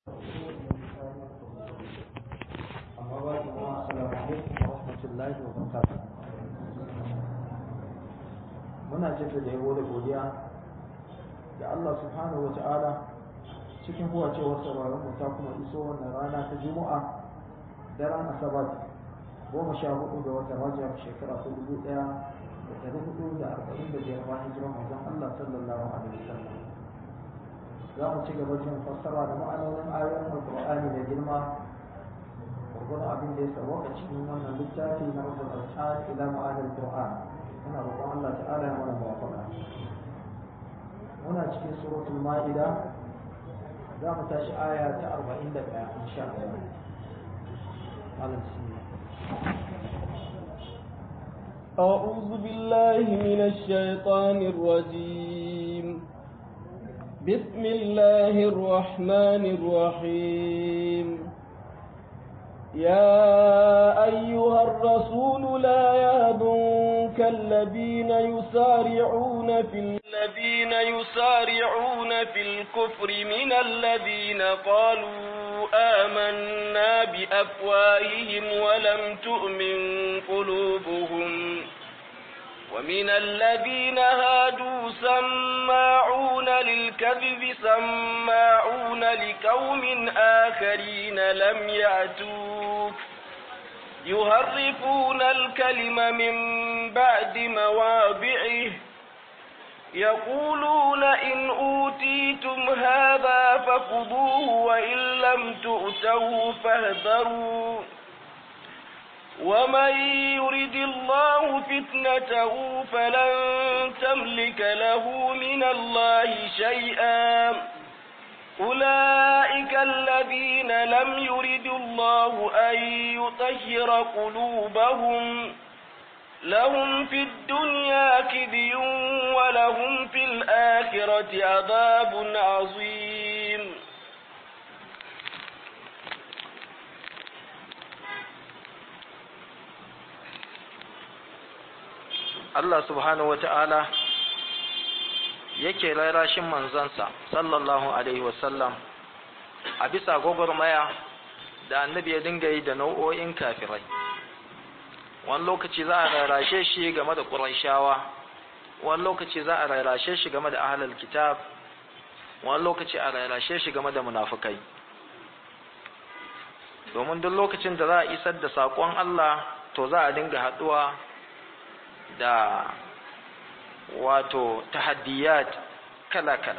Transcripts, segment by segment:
amma ba ki kuma assalamu alaikum wa rahmatullahi wa barakatuh. Muna jaddada yabo da godiya da Allah subhanahu wa ta'ala cikin huwacewar sauraron mu ta kuma iso wannan rana ta Juma'a da ranar Asabar 14 ga watan Rajab shekara ta 1445 bayan hijirar manzon Allah sallallahu alaihi wasallam. Za mu ci gaba jin fassara da ma'anonin ayoyin Al-Qur'ani da girma gurgurun abin da ya sauwaka cikin wannan littafi na Rabbul Azhan ila ma'anil Qur'an. Muna roƙon Allah ta'ala ya mana muwafaqa. Muna cikin suratul Ma'ida za mu tashi aya ta 41 insha Allah. Allah bismillah. أعوذ بالله من الشيطان الرجيم. بسم الله الرحمن الرحيم. يا أيها الرسول لا يهدنك الذين يسارعون في الكفر من الذين قالوا آمنا بأفواههم ولم تؤمن قلوبهم ومن الذين هادوا سماعون للكذب سماعون لقوم آخرين لم يأتوك يحرفون الكلم من بعد مواضعه يقولون إن أوتيتم هذا فخذوه وإن لم تؤتوه فاحذروا ومن يرد الله فتنته فلن تملك له من الله شيئا أولئك الذين لم يرد الله أن يطهر قلوبهم لهم في الدنيا خزي ولهم في الآخرة عذاب عظيم. Allah subhanahu wata'ala yake rarashin manzansa sallallahu alaihi wasallam a bisa gwagwarmaya da annabi ya dinga yi da nau'o'in kafirai. Wani lokaci za a rarashe shi game da Qurayshawa, wani lokaci za a rarashe shi game da ahlul kitab, wani lokaci a rarashe shi game da munafikai. Domin duk lokacin da za a isar da saƙon Allah to za a dinga haɗuwa da wato tahaddiyat kala-kala.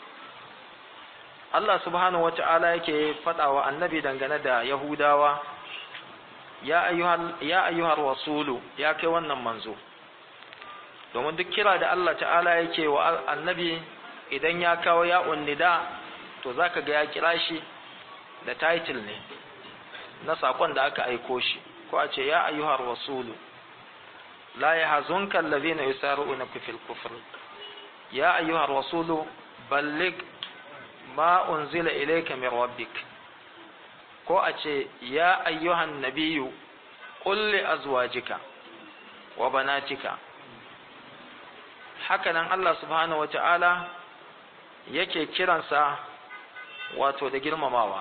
Allah subhanahu wata'ala yake faɗawa annabi dangane da Yahudawa, ya ayyuhar rasulu, ya kai wannan manzo. Domin duk kira da Allah ta'ala yake wa annabi idan ya kawo ya'un nida to zaka ga ya kira shi da title ne na sakon da aka aiko shi, ko a ce ya ayyuhar rasulu لا يحزنك الذين يسارعون في الكفر يا أيها الرسول بلغ ما أنزل إليك من ربك ko a ce ya ayyuhan nabiyyu qul li azwajika wa banatika. Hakanan Allah subhanahu wata'ala yake kiransa wato da girmamawa.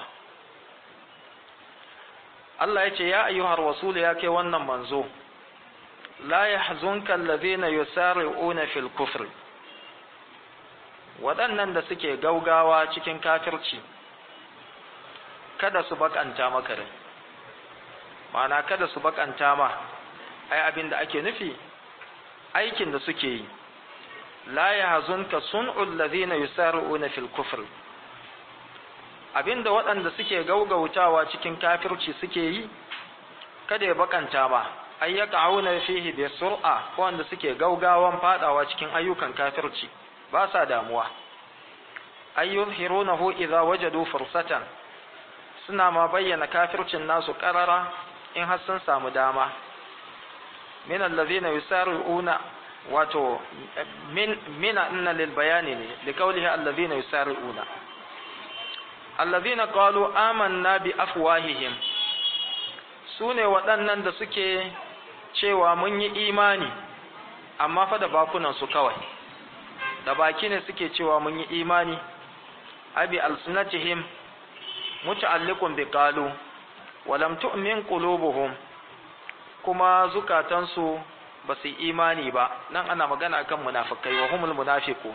Allah ya ce ya ayyuhar rasul, ya kai wannan manzo, la yahzunka alladhina yusari'una fil kufr, waɗannan da suke gaugawa cikin kafirci kada su bakanta maka rai. Ma'ana kada su bakanta ma, ai abin da ake nufi aikin da suke yi. La yahzunka sun'ul ladhina yusari'una fil kufr, abinda waɗanda suke gaugautawa cikin kafirci suke yi kada ya bakanta ma, ay yaqauna fihi bi sur'a, wanda suke gaugawan fadawa cikin ayyukan kafirci ba sa damuwa. Ay yuzhirunahu idza wajadu fursatan, suna ma bayyana kafircin nasu qarara in har sun samu dama. Min allazina yusari'una, wato mina inna lil bayani ne li qawlihi allazina yusari'una. Allazina qalu amanna bi afwahihim, sune waɗannan da suke cewa mun yi imani amma fa da bakunan su kawai, da baki ne suke cewa mun yi imani, abi alsunatihim muta'alliqun bi qalu wa lam tu'min qulubuhum, kuma zukatansu ba su imani ba. Nan ana magana kan munafikai, wa humul munafiqun.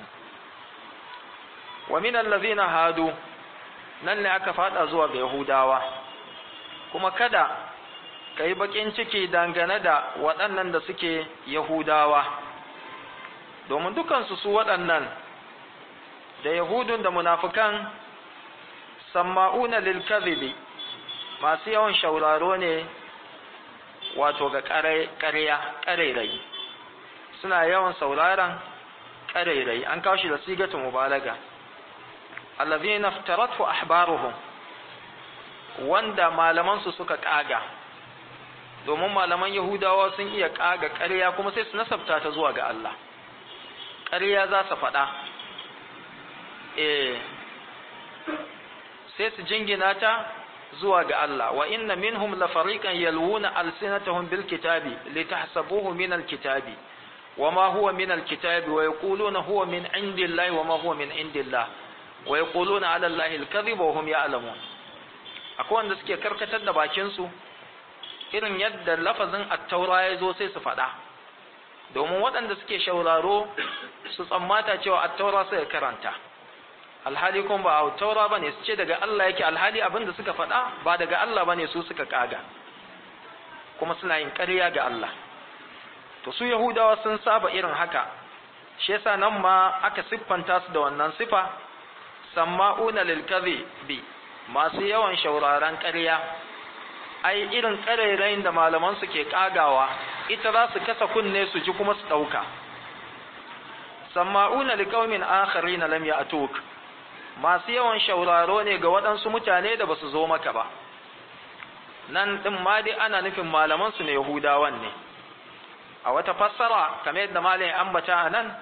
Wa min allazina hadu, nan ne aka fada zuwa ga yahudawa. Kuma kada kai bakin ciki dangane da waɗannan da suke yahudawa, domin dukansu su waɗannan da yahudun da munafikan samma'una lil kadhibi, masu yawan shauraro ne wato ga ƙarairayi, suna yawan sauraron ƙarairayi. An kawo shi da sigatu mubalaga. allazina iftaratu ahbaruhum, wanda malamansu suka kaga, domin malaman yahudawa sun iya kaga ƙarya kuma sai su nasabta ta zuwa ga Allah. ƙarya za su faɗa, sai su jingina ta zuwa ga Allah. Wa inna minhum la fariqan yalwuna alsinatahum bil kitabi litahsabuhu min al kitabi wama huwa min al kitabi wa yaquluna huwa min indillahi wama huwa min indillah wa yaquluna ala allahi al kadhiba wa hum ya'lamun. Akwai wanda suke karkatar da bakin su irin yadda lafazin at-taura ya zo sai su faɗa, domin waɗanda suke shauraro su tsammata cewa at-taura sai karanta, alhali kuma ba at-taura bane, su ce daga Allah yake, alhali abinda suka faɗa ba daga Allah bane, su suka kaga, kuma suna yin ƙarya ga Allah. To su Yahudawa sun saba irin haka, shi yasa nan ma aka siffanta su da wannan sifa, samma'una lil kadhibi, masu yawan shauraron ƙarya. Ai irin ƙarairayin da malaman su ke kagawa, ita za su kasa kunne su ji kuma su ɗauka. Samma'una liqaumin akharina lam ya'tuk, masu yawan shauraro ne ga waɗansu mutane da basu zo maka ba. Nan ɗin ma dai ana nufin malaman su ne Yahudawan ne. A wata fassara kamar yadda malamin ambata a nan,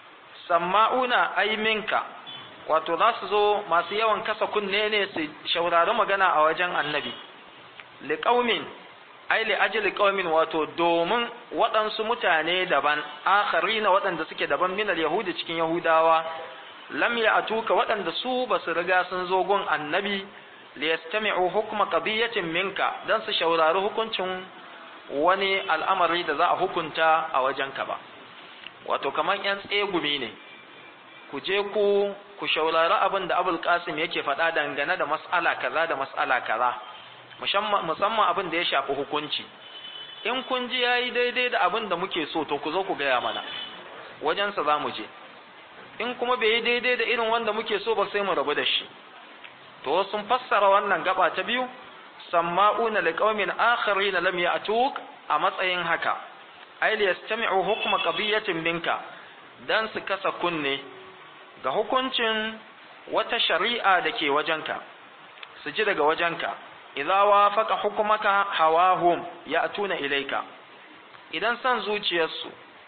samma'una ay minka, wato za su zo masu yawan kasa kunne ne su shaurari magana a wajen annabi. Liqaumin ai li ajli qaumin, wato domin waɗansu mutane daban, akharina waɗanda suke daban minal yahudi cikin yahudawa, lam ya'tuka waɗanda su basu riga sun zo gun annabi, li yastami'u hukma qadiyatin minka, dan su shaurari hukuncin wani al'amari da za a hukunta a wajenka ba. Wato kaman yan tsegumi ne, ku je ku shaurari abin da Abul Qasim yake faɗa dangane da mas'ala kaza da mas'ala kaza, musamman abin da ya shafi hukunci. In kun ji yayi daidai da abin da muke so, to ku zo ku gaya mana, wajensa za mu je. In kuma bai yi daidai da irin wanda muke so ba, sai mu rabu da shi. To sun fassara wannan gaba ta biyu, samma'una liqaumin akharina lam ya'tuk, a matsayin haka, ay liyastami'u hukma qadiyatin minka, dan su kasa kunne ga hukuncin wata shari'a da ke wajenka, su ji daga wajenka. Idza wafaqa hukmaka hawahum ya'tuna ilayka, idan san zuciyarsu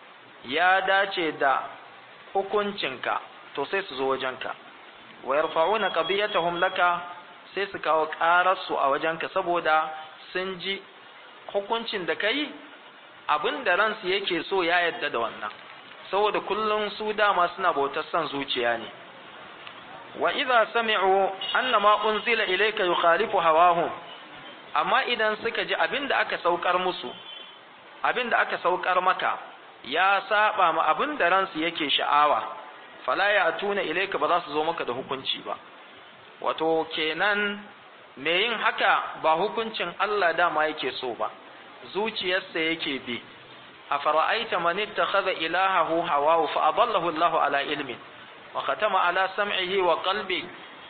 ya dace da hukuncinka, to sai su zo wajenka. Wa yarfa'una qadiyatahum laka, sai su kawo ƙararsu a wajenka saboda sun ji hukuncin da kai abin da ransu yake so ya yadda da wannan, saboda kullum su dama suna bautar san zuciya ne. Wa idza sami'u anna ma unzila ilayka yukhalifu hawahum, amma idan suka ji abinda aka saukar musu, abinda aka saukar maka ya saba ma abinda ransu yake sha'awa, fala ya'tuna ilayka, ba za su zo maka da hukunci ba. Wato kenan me yin haka ba hukuncin Allah dama yake so ba, zuciyarsa yake bi. Afara'aita man ittakhadha ilahahu hawahu fa adallahu Allahu ala ilmin wa khatama ala sam'ihi wa qalbi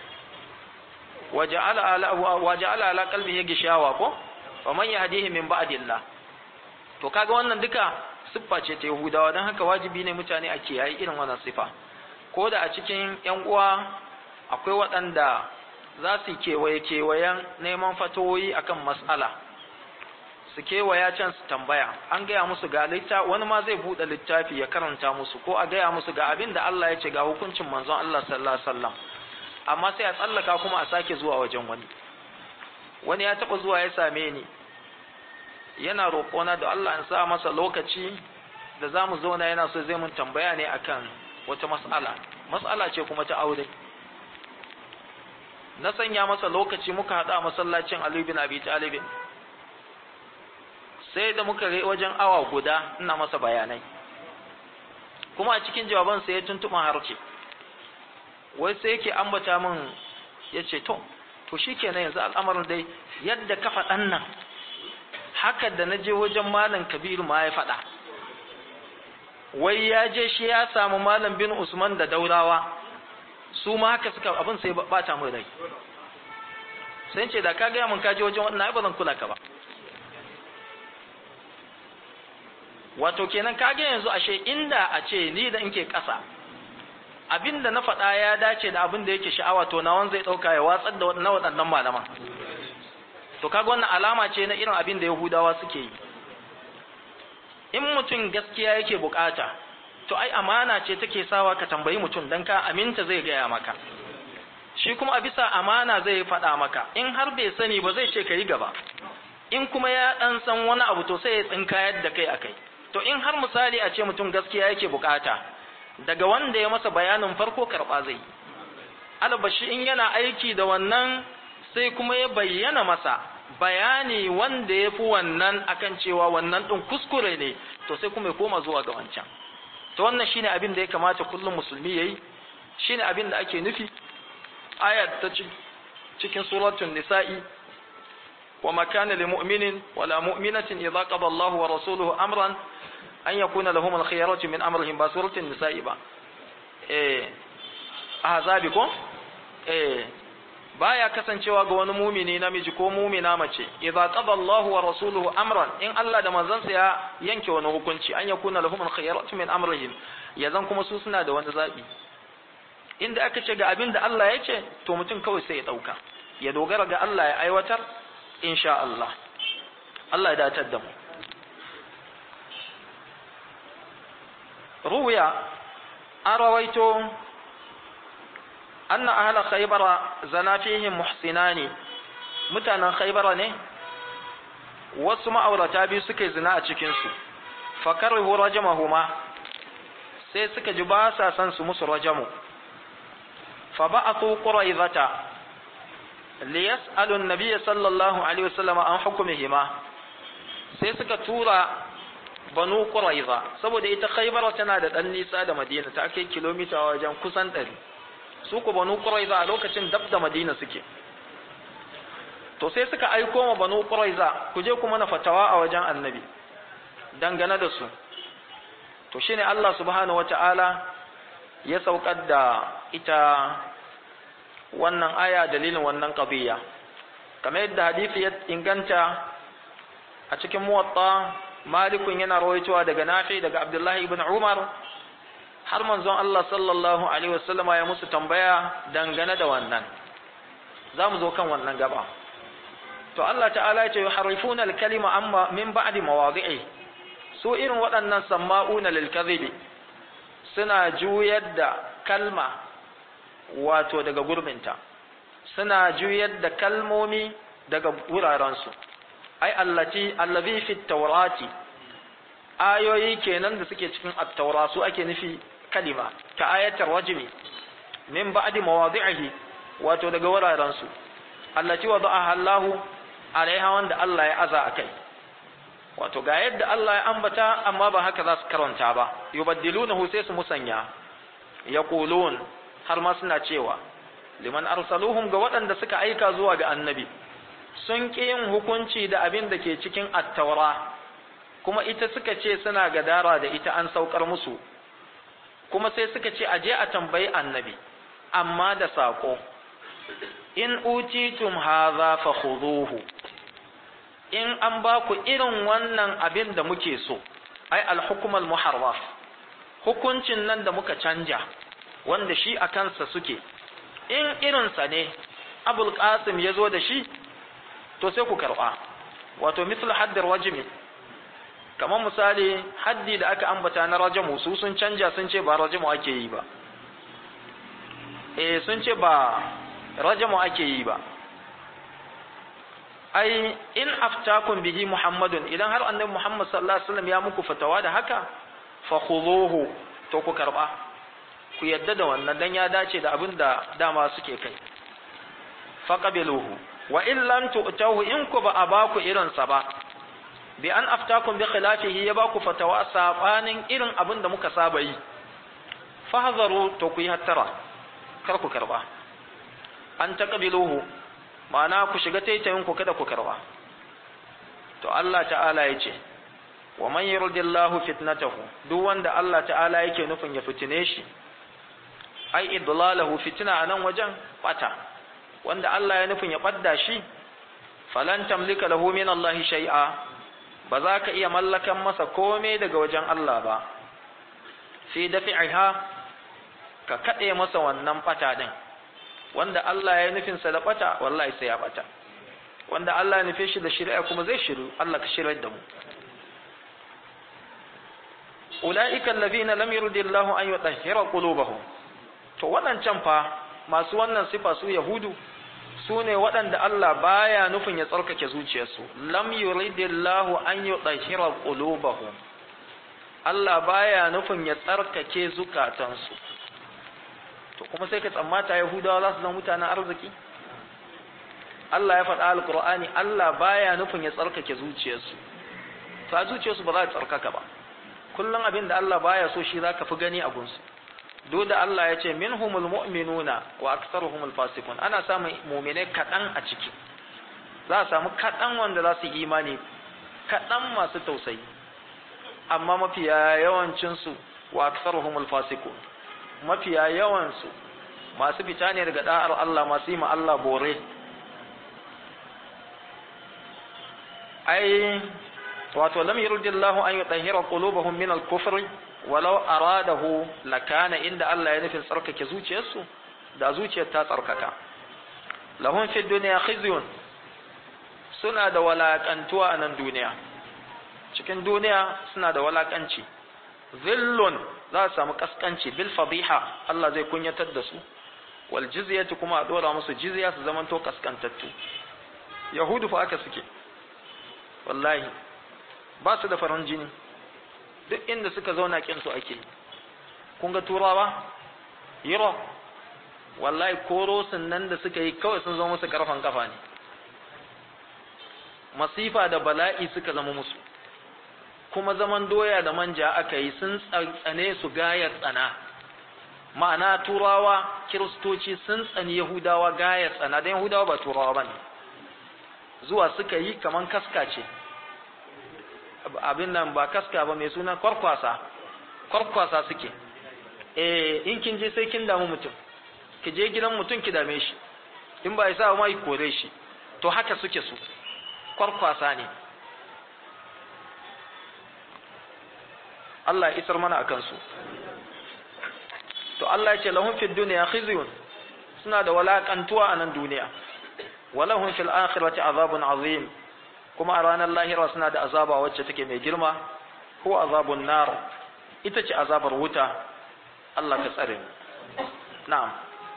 wa ja'ala ala qalbihi gishawa, ko fa man yahdihi min ba'dillah. To kaga wannan duka siffa ce ta Yahudawa, dan haka wajibi ne mutane a kiyaye irin wannan sifa. Ko da a cikin ƴan uwa akwai waɗanda za su kewayen neman fatoyi akan mas'ala, su kewaya can su tambaya, an gaya musu ga littafi, wani ma zai buɗe littafi ya karanta musu, ko a gaya musu ga abin da Allah ya ce ga hukuncin manzon Allah sallallahu alaihi wasallam, amma sai a tsallaka kuma a sake zuwa wajen wani ya taɓa zuwa ya same ni yana roƙona da Allah in sa masa lokaci da za mu zauna, yana so zai mun tambaya ne akan wata mas'ala ce kuma ta aure. na sanya masa lokaci muka haɗa masallacin Ali bin Abi Talib sai da muka rai wajen awa guda ina masa bayanai kuma a cikin jawaban sai ya tuntuma harce wai sai yake ambata min yace to shikenan yanzu al'amarin dai yadda ka faɗan nan haka da naje wajen malam Kabiru ma ya faɗa wai ya je shi ya samu malam bin Usman da Daurawa su ma haka suka abin sai bata mu rai sai ce da ka ga mun kaje wajen wannan ba zan kula ka ba wato kenan kage yanzu ashe inda a ce ni da inke ƙasa abinda na faɗa ya dace da abin da yake sha'awa to nawan zai ɗauka ya watsar da na waɗannan malaman to kaga wannan alama ce na irin abin da Yahudawa suke yi in mutum gaskiya yake bukata to ai amana ce take sawa ka tambayi mutum dan ka aminta zai gaya maka shi kuma a bisa amana zai faɗa maka in har bai sani ba zai ce ka yi gaba in kuma ya ɗan san wani abu to sai ya tsinka yadda kai akai to in har misali a ce mutum gaskiya yake bukata daga wanda ya masa bayanin farko karba zai albashi in yana aiki da wannan sai kuma ya bayyana masa bayani wanda ya fi wannan akan cewa wannan ɗin kuskure ne to sai kuma ya koma zuwa ga wancan to wannan shine abin da ya kamata kullum musulmi yayi shine abin da ake nufi ayat ta cikin suratul nisa'i wa ma kana lil mu'minin wala mu'minatin idza qada Allahu wa rasuluhu amran an yakuna lahum al-khiyaratu min amrihim ba suratul nisa'i ba ahzabi ko baya kasancewa ga wani mumini namiji ko mumina mace idza qada Allahu wa rasuluhu amran in Allah da manzansa ya yanke wani hukunci an yakuna lahum al-khiyaratu min amrihim yazan kuma su suna da wani zabi inda aka ce ga abin da Allah ya ce to mutum kawai sai ya dauka ya dogara ga Allah ya aiwatar insha Allah Allah ya datar da mu ruya arawaito anna ahla khaybara zana fihim muhsinani mutanen khaybara ne wasu ma'aurata biyu suka zina a cikin su fakarihu rajamahuma sai suka ji ba sa san su musu rajamu fa ba'athu quraizata liyas'alu an-nabiy sallallahu alaihi wasallam an hukmihima sai suka tura banu quraiza saboda ita khaybara tana da dan nisa da madina ta kai kilomita wajen kusan 100 su ko banu quraiza a lokacin dab da madina suke to sai suka aiko ma banu quraiza ku je kuma na fatawa a wajen annabi dangane da su to shine Allah subhanahu wataala ya saukar da ita wannan aya dalilin wannan qadiya kamar yadda hadisi ya inganta a cikin muwatta malikun yana rawaitowa daga nafi daga abdullahi ibn umar har manzon Allah sallallahu alaihi wasallama ya musu tambaya dangane da wannan zamu zo kan wannan gaba to Allah ta'ala ya ce yuharrifuna al-kalima amma min ba'di mawadi'i su irin waɗannan samma'una lil kadhibi suna juyar da kalma wato daga gurbinta suna juyar da kalmomi daga wurarensu ai allazi fi tawrati ayoyi kenan da suke cikin at-taura su ake nufi kalima ka ayatul rajmi min ba'di mawadi'ihi wato daga wurarensu allati wada'aha Allahu alaiha wanda Allah ya aza akai wato ga yadda Allah ya ambata amma ba haka za su karanta ba yubaddilunahu sai su musanya yaqulun har ma suna cewa liman arsaluhum ga waɗanda suka aika zuwa ga annabi sun ƙi yin hukunci da abin da ke cikin at-taura kuma ita suka ce suna gadara da ita an saukar musu kuma sai suka ce aje a tambayi annabi amma da sako in utitum hadha fakhuduhu in an ba ku irin wannan abin da muke so ai al-hukm al-muharraf hukuncin nan da muka canja wanda shi a kansa suke in irinsa ne abul qasim ya zo da shi to sai ku karɓa wato misal haddar wajimi kamar misali haddi da aka ambata na rajamu su sun canja sun ce ba rajamu ake yi ba sun ce ba rajamu ake yi ba ai in aftakum bihi muhammadun idan har annabi muhammad sallallahu alaihi wasallam ya muku fatawa da haka fa khuduhu to ku karɓa ku yadda da wannan dan ya dace da abin da dama suke kai faqabiluhu wa in lam tu'tahu in ku ba abaku irin sa ba bi an aftakum bi khilafihi ya baku fatawa sabanin irin abin da muka saba yi fahzaru to ku yi hattara kar ku karba an taqabiluhu ma'ana ku shiga taitayin ku kada ku karba to Allah ta'ala ya ce wa man yuridillahu fitnatahu duk wanda Allah ta'ala yake nufin ya fitine shi ai idlalahu fitna anan wajen bata wanda Allah ya nufin ya badda shi falan tamlika lahu min Allah shay'a ba za ka iya mallakan masa komai daga wajen Allah ba fi dafi'iha ka kade masa wannan bata din wanda Allah ya nufin sa da bata wallahi sai ya bata wanda Allah ya nufe shi da shari'a kuma zai shiru Allah ka shirar da mu ulaika allazina lam yuridillahu an yutahhira qulubahum to wadancan fa masu wannan sifa su yahudu sune waɗanda Allah baya nufin ya tsarkake zuciyarsu lam yuridillahu an yutahhira qulubahum Allah baya nufin ya tsarkake zukatansu to kuma sai ka tsammata yahudawa za su zama mutanen arziki Allah ya faɗa alqur'ani Allah baya nufin ya tsarkake zuciyarsu ta zuciyarsu ba za ta tsarkaka ba kullum abin da Allah baya so shi zaka fi gani a gunsu duk da Allah ya ce minhumul mu'minuna wa aktsaruhumul fasiqun ana samun mu'mine kadan a ciki za a samu kadan wanda za su imani kadan masu tausayi amma mafiya yawancin su wa aktsaruhumul fasiqun mafiya yawan su masu fita ne daga da'ar Allah masu yi ma Allah bore ai wato lam yuridillahu an yutahhira qulubahum min al-kufri walau aradahu lakana inda Allah ya nufin tsarkake zuciyarsu da zuciyar ta tsarkaka lahum fi dunya khizyun suna da walakantuwa a nan duniya cikin duniya suna da walakanci zillun za su samu kaskanci bil fadiha Allah zai kunyatar da su wal jizyatu kuma a dora musu jizya su zamanto kaskantattu yahudu fa aka suke wallahi ba su da farin jini duk inda suka zauna kin su ake kun ga turawa Europe wallahi korosin nan da suka yi kawai sun zama musu karfan kafa ne masifa da bala'i suka zama musu kuma zaman doya da manja aka yi sun tsane su gayar tsana ma'ana turawa kiristoci sun tsani yahudawa gayar tsana dan yahudawa ba turawa bane zuwa suka yi kaman kaska ce abin nan ba kaska ba mai suna kwarkwasa suke in kin je sai kin damu mutum ki je gidan mutum ki dame shi in ba isa ma ki kore shi to haka suke su kwarkwasa ne Allah ya isar mana akan su to Allah ya ce lahum fid dunya khizyun suna da walakantuwa a nan duniya walahum fil akhirati azabun azim kuma a ranar lahira suna da azaba wacce take mai girma ko azabun nar ita ce azabar wuta Allah ka tsare mu na'am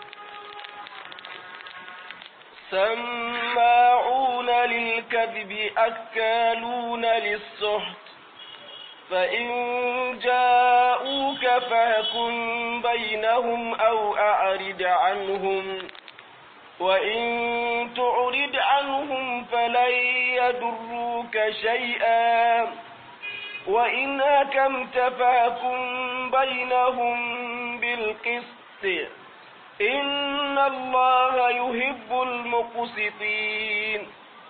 سماعون للكذب أكالون للسحت فإن جاءوك فاحكم بينهم أو أعرض عنهم وإن تعرض عنهم فلن يضروك شيئا وإن حكمت فاحكم بينهم بالقسط إن الله يحب المقسطين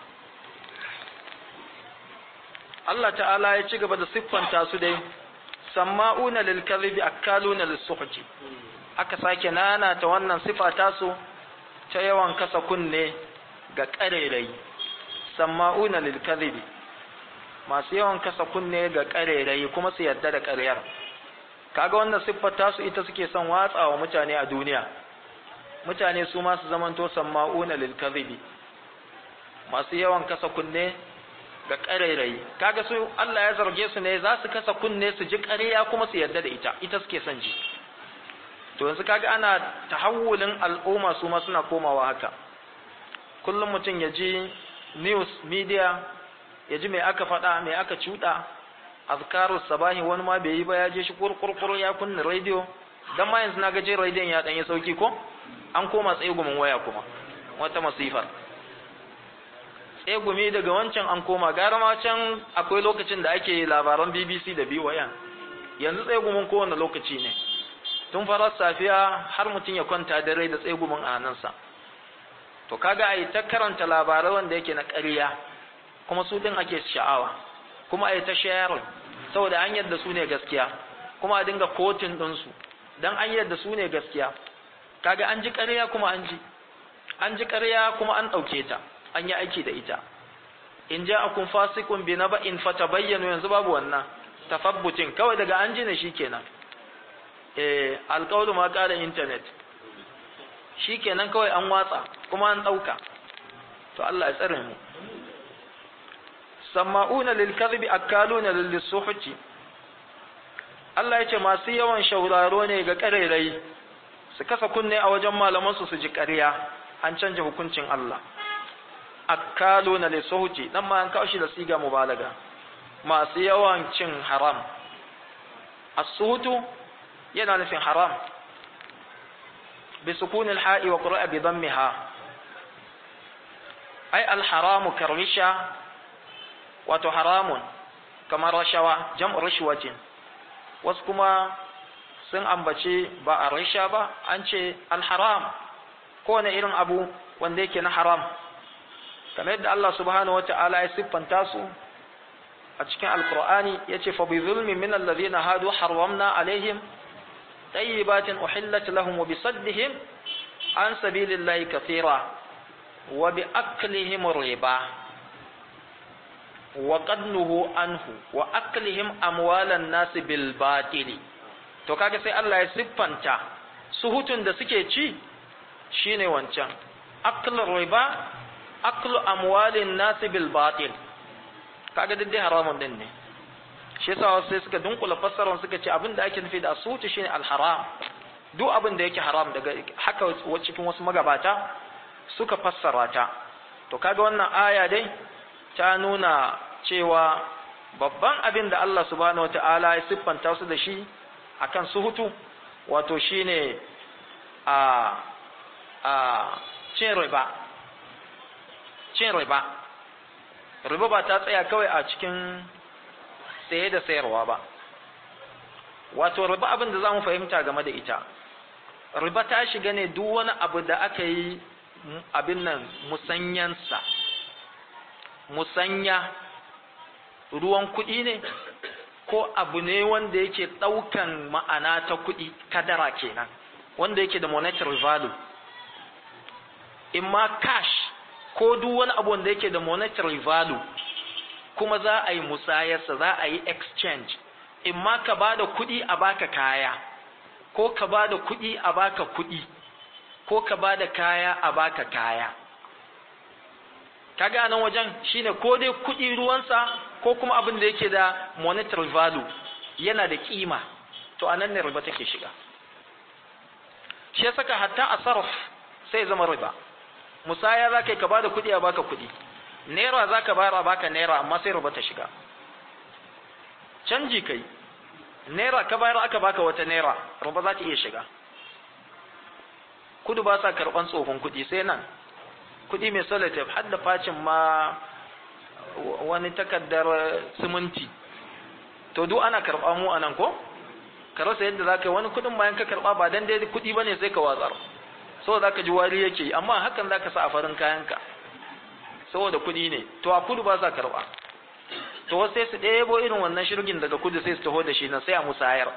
Allah ta'ala ya ci gaba da siffanta su dai samma'una lil kadhibi akaluna lis suhti aka sake nana ta wannan sifa ta su ta yawan kasa kunne ga ƙarerai samma'una lil kadhibi masu yawan kasa kunne ga ƙarerai kuma su yarda da ƙaryar kaga wannan siffar ta su ita suke son watsawa mutane a duniya mutane su ma su zamanto samma'una lil kadhibi masu yawan kasa kunne ga ƙarairayi kaga su Allah ya zarge su ne za su kasa kunne su ji ƙarya kuma su yarda da ita suke son ji to yanzu kaga ana tahawulin al'umma su ma suna komawa haka kullum mutum ya ji news media ya ji mai aka faɗa mai aka cuɗa azkarus sabahi wani ma bai yi ba ya je shi kurkurkur ya kunna radio dan ma yanzu na gaje radio ya dan yi sauki ko an koma tsaye gumin waya kuma wata masifar. Tsegumi daga wancan an koma, gara ma can akwai lokacin da ake labaran BBC da BYN, yanzu tsegumin kowane lokaci ne, tun farar safiya har mutum ya kwanta dare da tsegumin a hannunsa. To kaga ai ta karanta labarai wanda yake na ƙarya, kuma su din ake sha'awa, kuma ai ta sharing saboda an yadda su ne gaskiya, kuma a dinga kotin ɗinsu don an yadda su ne gaskiya. Kaga an ji ƙarya kuma an ji ƙarya kuma an ɗauke ta, an yi aiki da ita. In ja'akum fasiqun bi naba'in fatabayyanu, yanzu babu wannan tafabbutin, kawai daga an ji ne shikenan. Alqawlu ma qala internet, shikenan kawai an watsa kuma an ɗauka. To Allah ya tsare mu. Sama'una lil kadhibi akaluna lis suhti, Allah yace masu yawan shauraro ne ga ƙarairayi, su kasa kunne a wajen malaman su ji ƙarya, an canja hukuncin Allah. Akaluna lis suhti, dan ma an kawo shi da siga mubalaga, masu yawan cin haram. As-suhtu yana nufin haram bi sukun al-ha'i wa qira'a bi dammiha, ay al-haramu karrisha, wato haramun kamar rashawa, jam'u rishwatin. Wasu kuma sun ambace ba a rasha ba, an ce al-haram, kowane irin abu wanda yake na haram, kamar yadda Allah subhanahu wata'ala ya siffanta su a cikin alqur'ani, yace fa bi zulmin min alladhina hadu harramna alaihim tayyibatin uhillat lahum wa bi saddihim an sabilillahi kathira wa bi aklihim riba wa qadnuhu anhu wa aklihim amwalan nas bil batili. To kaga sai Allah ya siffanta suhutun da suke ci shine wancan aklu riba, aklu amwalin nas bil batil, kaga dai haramun din ne. Shi yasa sai suka dunkula fassarar suka ce abin da ake nufi da suhutu shine al haram, duk abin da yake haram, daga haka cikin wasu magabata suka fassara ta. To kaga wannan aya dai ta nuna cewa babban abin da Allah subhanahu wata'ala ya siffanta su da shi akan suhutu, wato shine cin riba. Riba ba ta tsaya kawai a cikin saye da sayarwa ba. Wato riba abin da zamu fahimta game da ita, riba ta shiga ne duk wani abu da aka yi abin nan musanyansa, musanya ruwan kuɗi ne ko abu ne wanda yake ɗaukan ma'ana ta kuɗi, kadara kenan, wanda yake da monetary value, imma cash ko duk wani abu wanda yake da monetary value, kuma za a yi musayarsa, za a yi exchange, imma ka ba da kuɗi a baka kaya, ko ka ba da kuɗi a baka kuɗi, ko ka ba da kaya a baka kaya. Kaga nan wajen shine ko dai kuɗi ruwansa ko kuma abin da yake da monetary value, yana da kima, to anan ne riba take shiga. Shi ya saka hatta a sarf sai zama riba. Musaya za ka ba da kuɗi a baka kuɗi, naira za ka bayar a baka naira, amma sai riba ta shiga. Canji kai, naira ka bayar aka baka wata naira, riba za ta iya shiga. Kudu ba sa karɓan tsohon kuɗi, sai nan kuɗi mai sellotape, har da facin ma wani takardar siminti, to duk ana karɓa mu anan ko? Ka rasa yadda za ka yi, wani kuɗin bayan ka karɓa ba dan dai kuɗi ba ne sai ka watsar, saboda za ka ji wari yake, amma hakan za ka sa a farin kayanka saboda kuɗi ne. To a kudu ba sa karɓa, to wasu sai su ɗebo irin wannan shirgin daga kudu sai su taho da shi nan sai a musayar.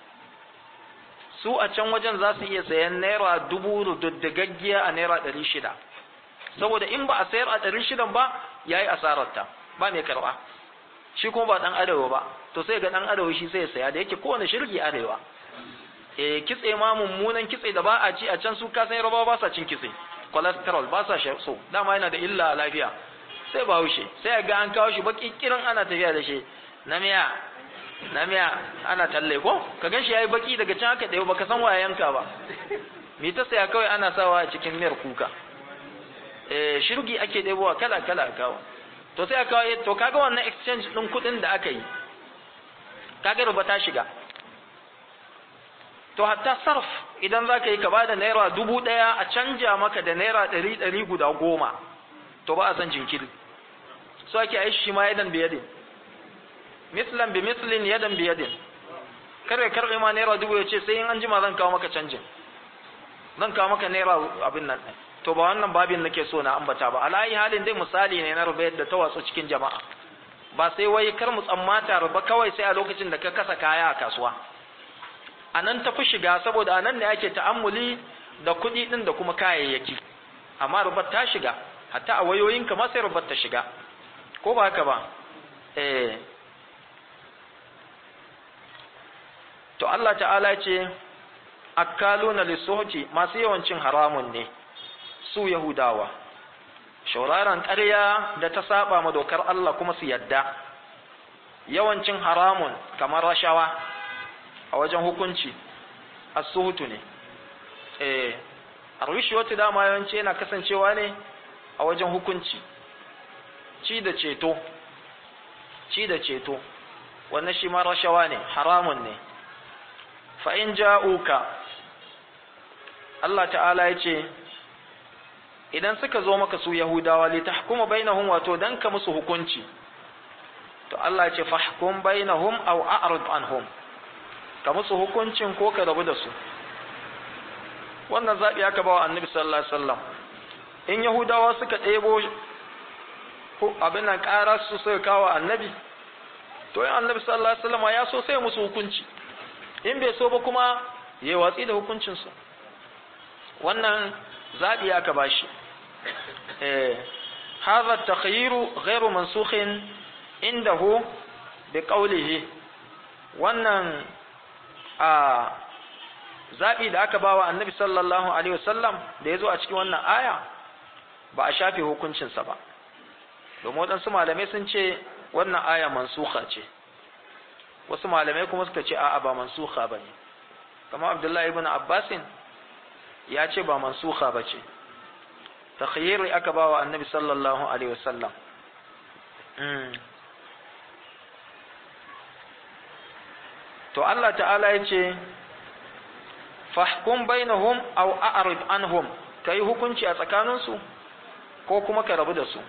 Su a can wajen za su iya sayan naira 1000 daddagaggiya a naira 600, saboda in ba a sayar a 600 ba yayi asararta, ba mai karɓa. Shi kuma ba dan arewa ba, to sai ga dan arewa shi sai ya saya, da yake kowane shirgi arewa. Kitse ma mummunan kitse da ba a ci a can, su ka san Yarbawa ba sa cin kitse, cholesterol ba sa so, dama yana da illa a lafiya. Sai ba haushe sai ga an kawo shi baki kirin ana tafiya da shi, na miya ana talle ko ka gan shi yayi baki daga can aka dayo baka san waya yanka ba, me ta saya kawai ana sawa a cikin miyar kuka. Shirgi ake ɗebowa kala kawo, to sai aka to kaga wannan exchange din kuɗin da aka yi, kaga riba ta shiga. to hatta sarf idan zaka yi ka bada naira 1000 a canja maka da naira 100 guda 10 to ba a san jinkiri so ake yi shi ma yadan biyadin mislan bi mislin yadan biyadin kare karbe ma naira 1000 ya ce sai in an jima zan kawo maka canjin zan kawo maka naira abin nan to ba wannan babin nake so na ambata ba alayi halin dai misali ne na rubayar da ta watsu cikin jama'a ba sai wai kar mu tsammata ruba kawai sai a lokacin da ka kasa kaya a kasuwa anan tafi shiga saboda anan ne ake ta'ammuli da kuɗi din da kuma kayayyaki amma rubar ta shiga hatta a wayoyinka ma sai rubar ta shiga ko ba haka ba to Allah ta'ala ce akaluna lisuhti masu yawancin haramun ne su yahudawa shauraran ƙarya da ta saba ma dokar Allah kuma su yadda yawancin haramun kamar rashawa a wajen hukunci as-suhtu ne arwishwatu dama yawanci yana kasancewa ne a wajen hukunci ci da ceto wannan shi ma rashawa ne haramun ne fa in ja'uka Allah ta'ala ya ce idan suka zo maka su yahudawa li tahkuma bainahum wato dan ka musu hukunci to Allah ya ce fahkum bainahum aw a'rid anhum ka musu hukuncin ko ka rabu da su wannan zabi aka bawa annabi sallallahu alaihi wasallam in yahudawa suka ɗebo abin nan ƙara su suka kawo annabi to in annabi sallallahu alaihi wasallam ya so sai musu hukunci in bai so ba kuma yayi watsi da hukuncin su wannan zabi aka bashi hadha at-takhyir ghayru mansukh indahu biqawlihi wannan zabi da aka bawa annabi sallallahu alaihi wasallam da yazo a cikin wannan aya ba a shafe hukuncin sa ba domin wadansu malamai sun ce wannan aya mansukha ce wasu malamai kuma suka ce a'a ba mansukha bane kamar Abdullahi ibn Abbas ya ce ba mansukha bace takhyiri aka bawa annabi sallallahu alaihi wasallam to Allah ta'ala ya ce fahkum bainahum aw a'rid anhum kai hukunci a tsakaninsu ko kuma ka rabu da su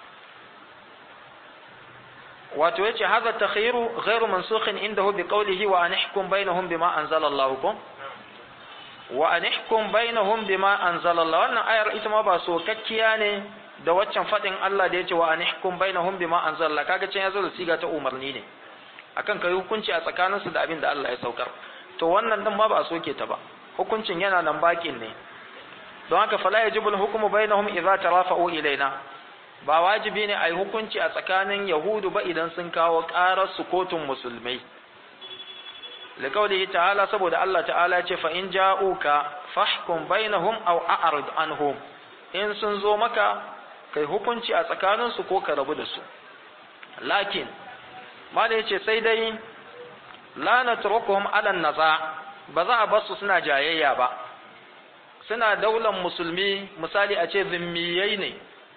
wato yace hadha takhyiru ghairu mansukhin indahu biqawlihi wa anihkum bainahum bima anzala Allah wa anihkum bainahum bima anzala Allah wannan ayar ita ma ba so kakkiya ne da waccan fadin Allah da yace wa anihkum bainahum bima anzala Allah kaga can yazo da siga ta umarni ne akan kai hukunci a tsakaninsu da abin da Allah ya saukar to wannan din ma ba a soke ta ba hukuncin yana nan bakin ne don haka fala yajibul hukmu bainahum idza tarafa'u ilaina ba wajibi ne a yi hukunci a tsakanin yahudu ba idan sun kawo ƙarar su kotun musulmai liqaulihi ta'ala saboda Allah ta'ala ya ce fa in ja'uka fahkum bainahum aw a'rid anhum in sun zo maka kai hukunci a tsakanin su ko ka rabu da su lakin mala yace sai dai la natrukuhum ala naza ba za a bar su suna jayayya ba suna daular musulmi misali a ce zimmiyai ne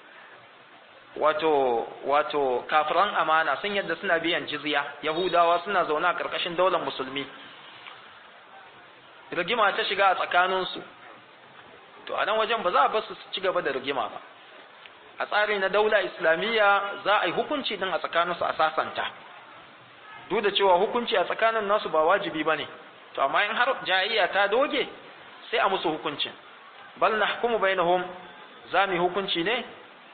wato kafiran amana sun yadda suna biyan jizya yahudawa suna zaune a karkashin daular musulmi rigima ta shiga a tsakaninsu to a nan wajen ba za a basu su ci gaba da rigima ba a tsari na daula islamiyya za a yi hukunci din a tsakaninsu a sasanta duk da cewa hukunci a tsakanin nasu ba wajibi ba ne to amma in har jayayya ta doge sai a musu hukuncin bal nahkumu bainahum za mu hukunci ne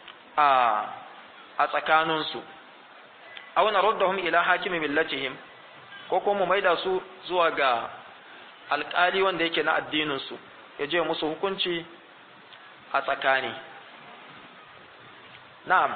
a tsakaninsu aw naruddahum ila hakimi millatihim ko kuma mu maida su zuwa ga alƙali wanda yake na addinin su ya je musu hukunci a tsakani na'am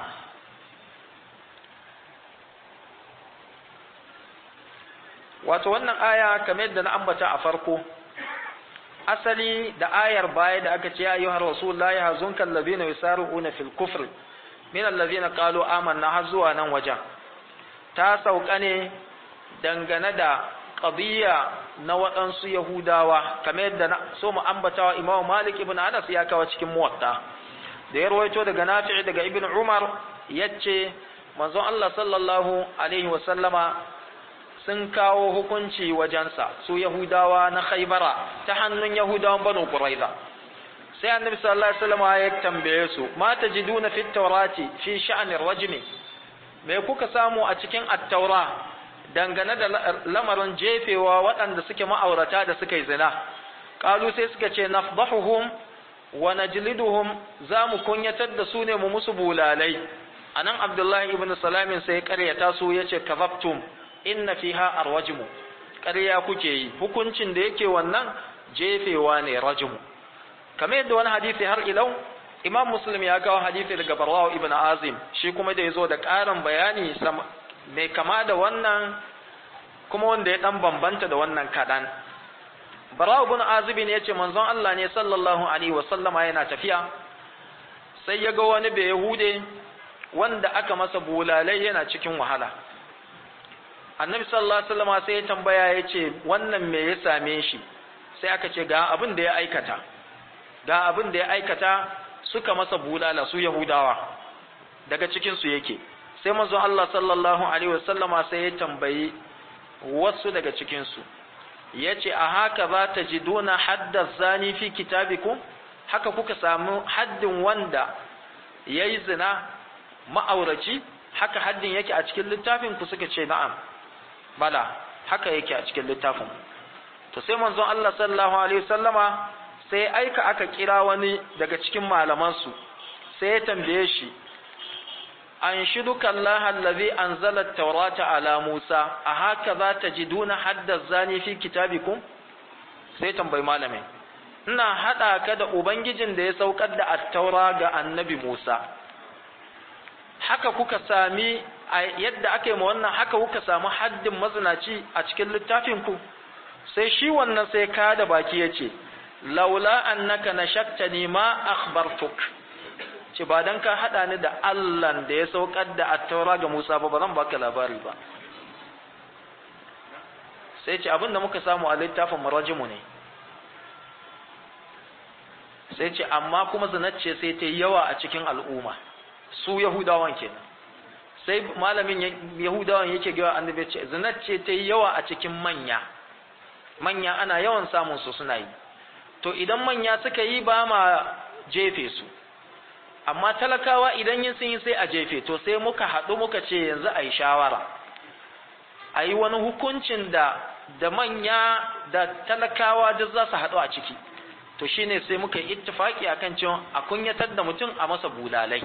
wato wannan aya kamar yadda na ambata a farko asali da ayar baya da aka ce ya ayyuhar rasulullahi hazunka allazina yusari'una fil kufr min allazina qalu amanna har zuwa nan wajen ta sauka ne dangane da qadiyya na waɗansu yahudawa kamar yadda na so mu ambatawa imamu malik ibn anas ya kawo cikin muwatta da ya rawaito daga nafi' daga ibn umar yace manzon Allah sallallahu alaihi wa sallama sun kawo hukunci wajensa su Yahudawa na Khaybara ta hannun Yahudawan Banu Quraiza sai annabi sallallahu alaihi wasallam ya tambaye su ma tajiduna fit tawrati fi sha'nir rajmi me kuka samu a cikin at-taura dangane da lamarin jefewa waɗanda suke ma'aurata da suka yi zina qalu sai suka ce nafdahuhum wa najliduhum zamu kunyatar da su ne mu musu bulalai anan Abdullahi ibn Salamin sai ƙaryata su yace kazabtum inna fiha arwajmu ƙarya kuke yi hukuncin da yake wannan jefewa ne rajmu kamar yadda wani hadisi har ilau Imam Muslim ya kawo hadisi daga Barwa ibn Azim shi kuma da yazo da ƙarin bayani mai kama da wannan kuma wanda ya dan bambanta da wannan kadan Barwa ibn Azib ne yace manzon Allah ne sallallahu alaihi wasallama yana tafiya sai ya ga wani bai Yahude wanda aka masa bulalai yana cikin wahala Annabi sallallahu alaihi wasallama sai ya tambaya yace wannan me ya same shi sai aka ce ga abin da ya aikata suka masa bulala su Yahudawa daga cikin su yake sai manzon Allah sallallahu alaihi wasallama sai ya tambayi wasu daga cikin su yace a haka za ta jiduna hadda zani fi kitabikum haka kuka samu haddin wanda yayi zina ma'auraci haka haddin yake a cikin littafin ku suka ce na'am bala haka yake a cikin littafin to sai manzon Allah sallallahu alaihi wasallama sai aika aka kira wani daga cikin malaman su sai ya tambaye shi an shiduka Allah allazi anzala at-taurata ala Musa a haka za ta jiduna hadda zani fi kitabikum sai tambayi malamin ina hada ka da ubangijin da ya saukar da at-taura ga annabi Musa haka kuka sami yadda aka yi ma wannan haka kuka samu haddin mazinaci a cikin littafin ku sai shi wannan sai ka da baki yace laula annaka nashaktani ma akhbartuk ce ba dan ka hada ni da Allah da ya saukar da at-taura ga Musa ba zan baka labari ba sai ce abinda muka samu a littafin marajimu ne sai ce amma kuma zinacce sai ta yawa a cikin al'umma su Yahudawan kenan sai malamin Yahudawan yake ga annabi ce zinacce ta yawa a cikin manya ana yawan samun su suna yi to idan manya suka yi ba ma jefe su amma talakawa idan yin sun yi sai a jefe to sai muka haɗu muka ce yanzu a yi shawara a yi wani hukuncin da manya da talakawa duk za su haɗu a ciki to shine sai muka yi ittifaki akan cewa a kunyatar da mutum a masa bulalai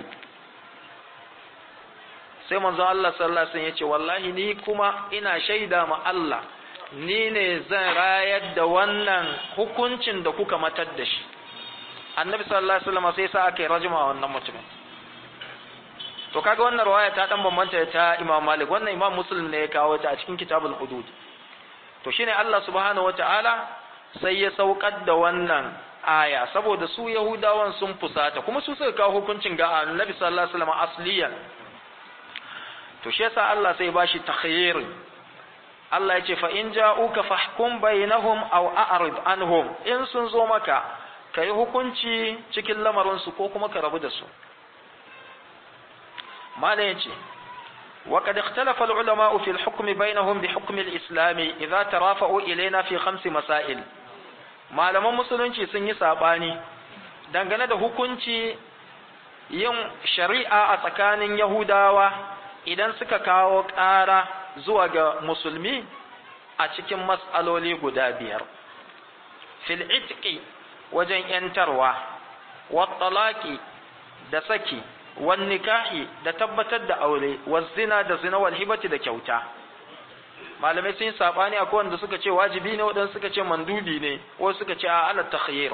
sai manzo Allah sallallahu alaihi wasallam ya ce wallahi ni kuma ina shaida ma Allah ni ne zan rayar da wannan hukuncin da kuka matar da shi annabi sallallahu alaihi wasallam sai sa aka yi rajma wannan mutumin to kaga wannan riwaya ta dan bambanta ta Imam Malik wannan Imam Muslim ne ya kawo ta a cikin Kitabul Hudud to shine Allah subhanahu wataala sai ya saukar da wannan aya saboda su Yahudawan sun fusata kuma su suka kawo hukuncin ga annabi sallallahu alaihi wasallam asliyan to shi yasa Allah sai bashi takhyir Allah ya ce fa in ja'uka fahkum bainahum aw a'rid anhum in sun zo maka kai hukunci cikin lamarin su ko kuma ka rabu da su mala yace wa qad ikhtalafa al-ulama fi al-hukm bainahum bi hukm al-islam idha tarafa'u ilayna fi 5 masail malaman musulunci sun yi sabani dangane da hukunci yin shari'a a tsakanin Yahudawa idan suka kawo ƙara zuwa ga musulmi a cikin mas'aloli guda 5 fil itqi wajen yantarwa wa talaqi da saki wan nikahi da tabbatar da aure wa zina da zina wal hibati da kyauta malamai sun sabani akwai wanda suka ce wajibi ne wadanda suka ce mandubi ne ko suka ce ala takhyir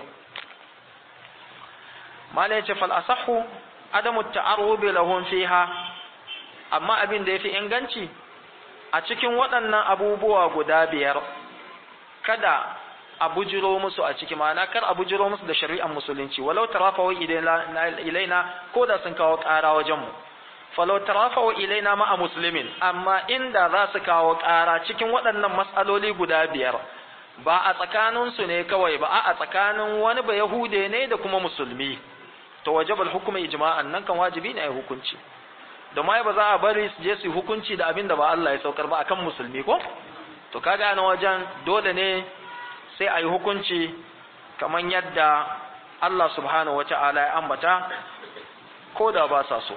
malai ce fal asahhu adamu ta'arrub lahum fiha amma abin da yafi inganci a cikin waɗannan abubuwa guda 5 kada a bujiro musu a ciki ma'ana kar a bujiro musu da shari'ar musulunci walau tarafawu ilaina ko da sun kawo ƙara wajen mu falau tarafawu ilaina ma'a muslimin amma inda za su kawo ƙara cikin waɗannan mas'aloli guda 5 ba a tsakanin su ne kawai ba a tsakanin wani ba yahude ne da kuma musulmi to wajibal hukmu ijma'an nan kan wajibi ne ai hukunci da mai ba za a bari su je su hukunci da abin da ba Allah ya saukar ba akan musulmi ko to kaga na wajen dole ne sai a yi hukunci kamar yadda Allah subhanahu wata'ala ya ambata ko da ba sa so.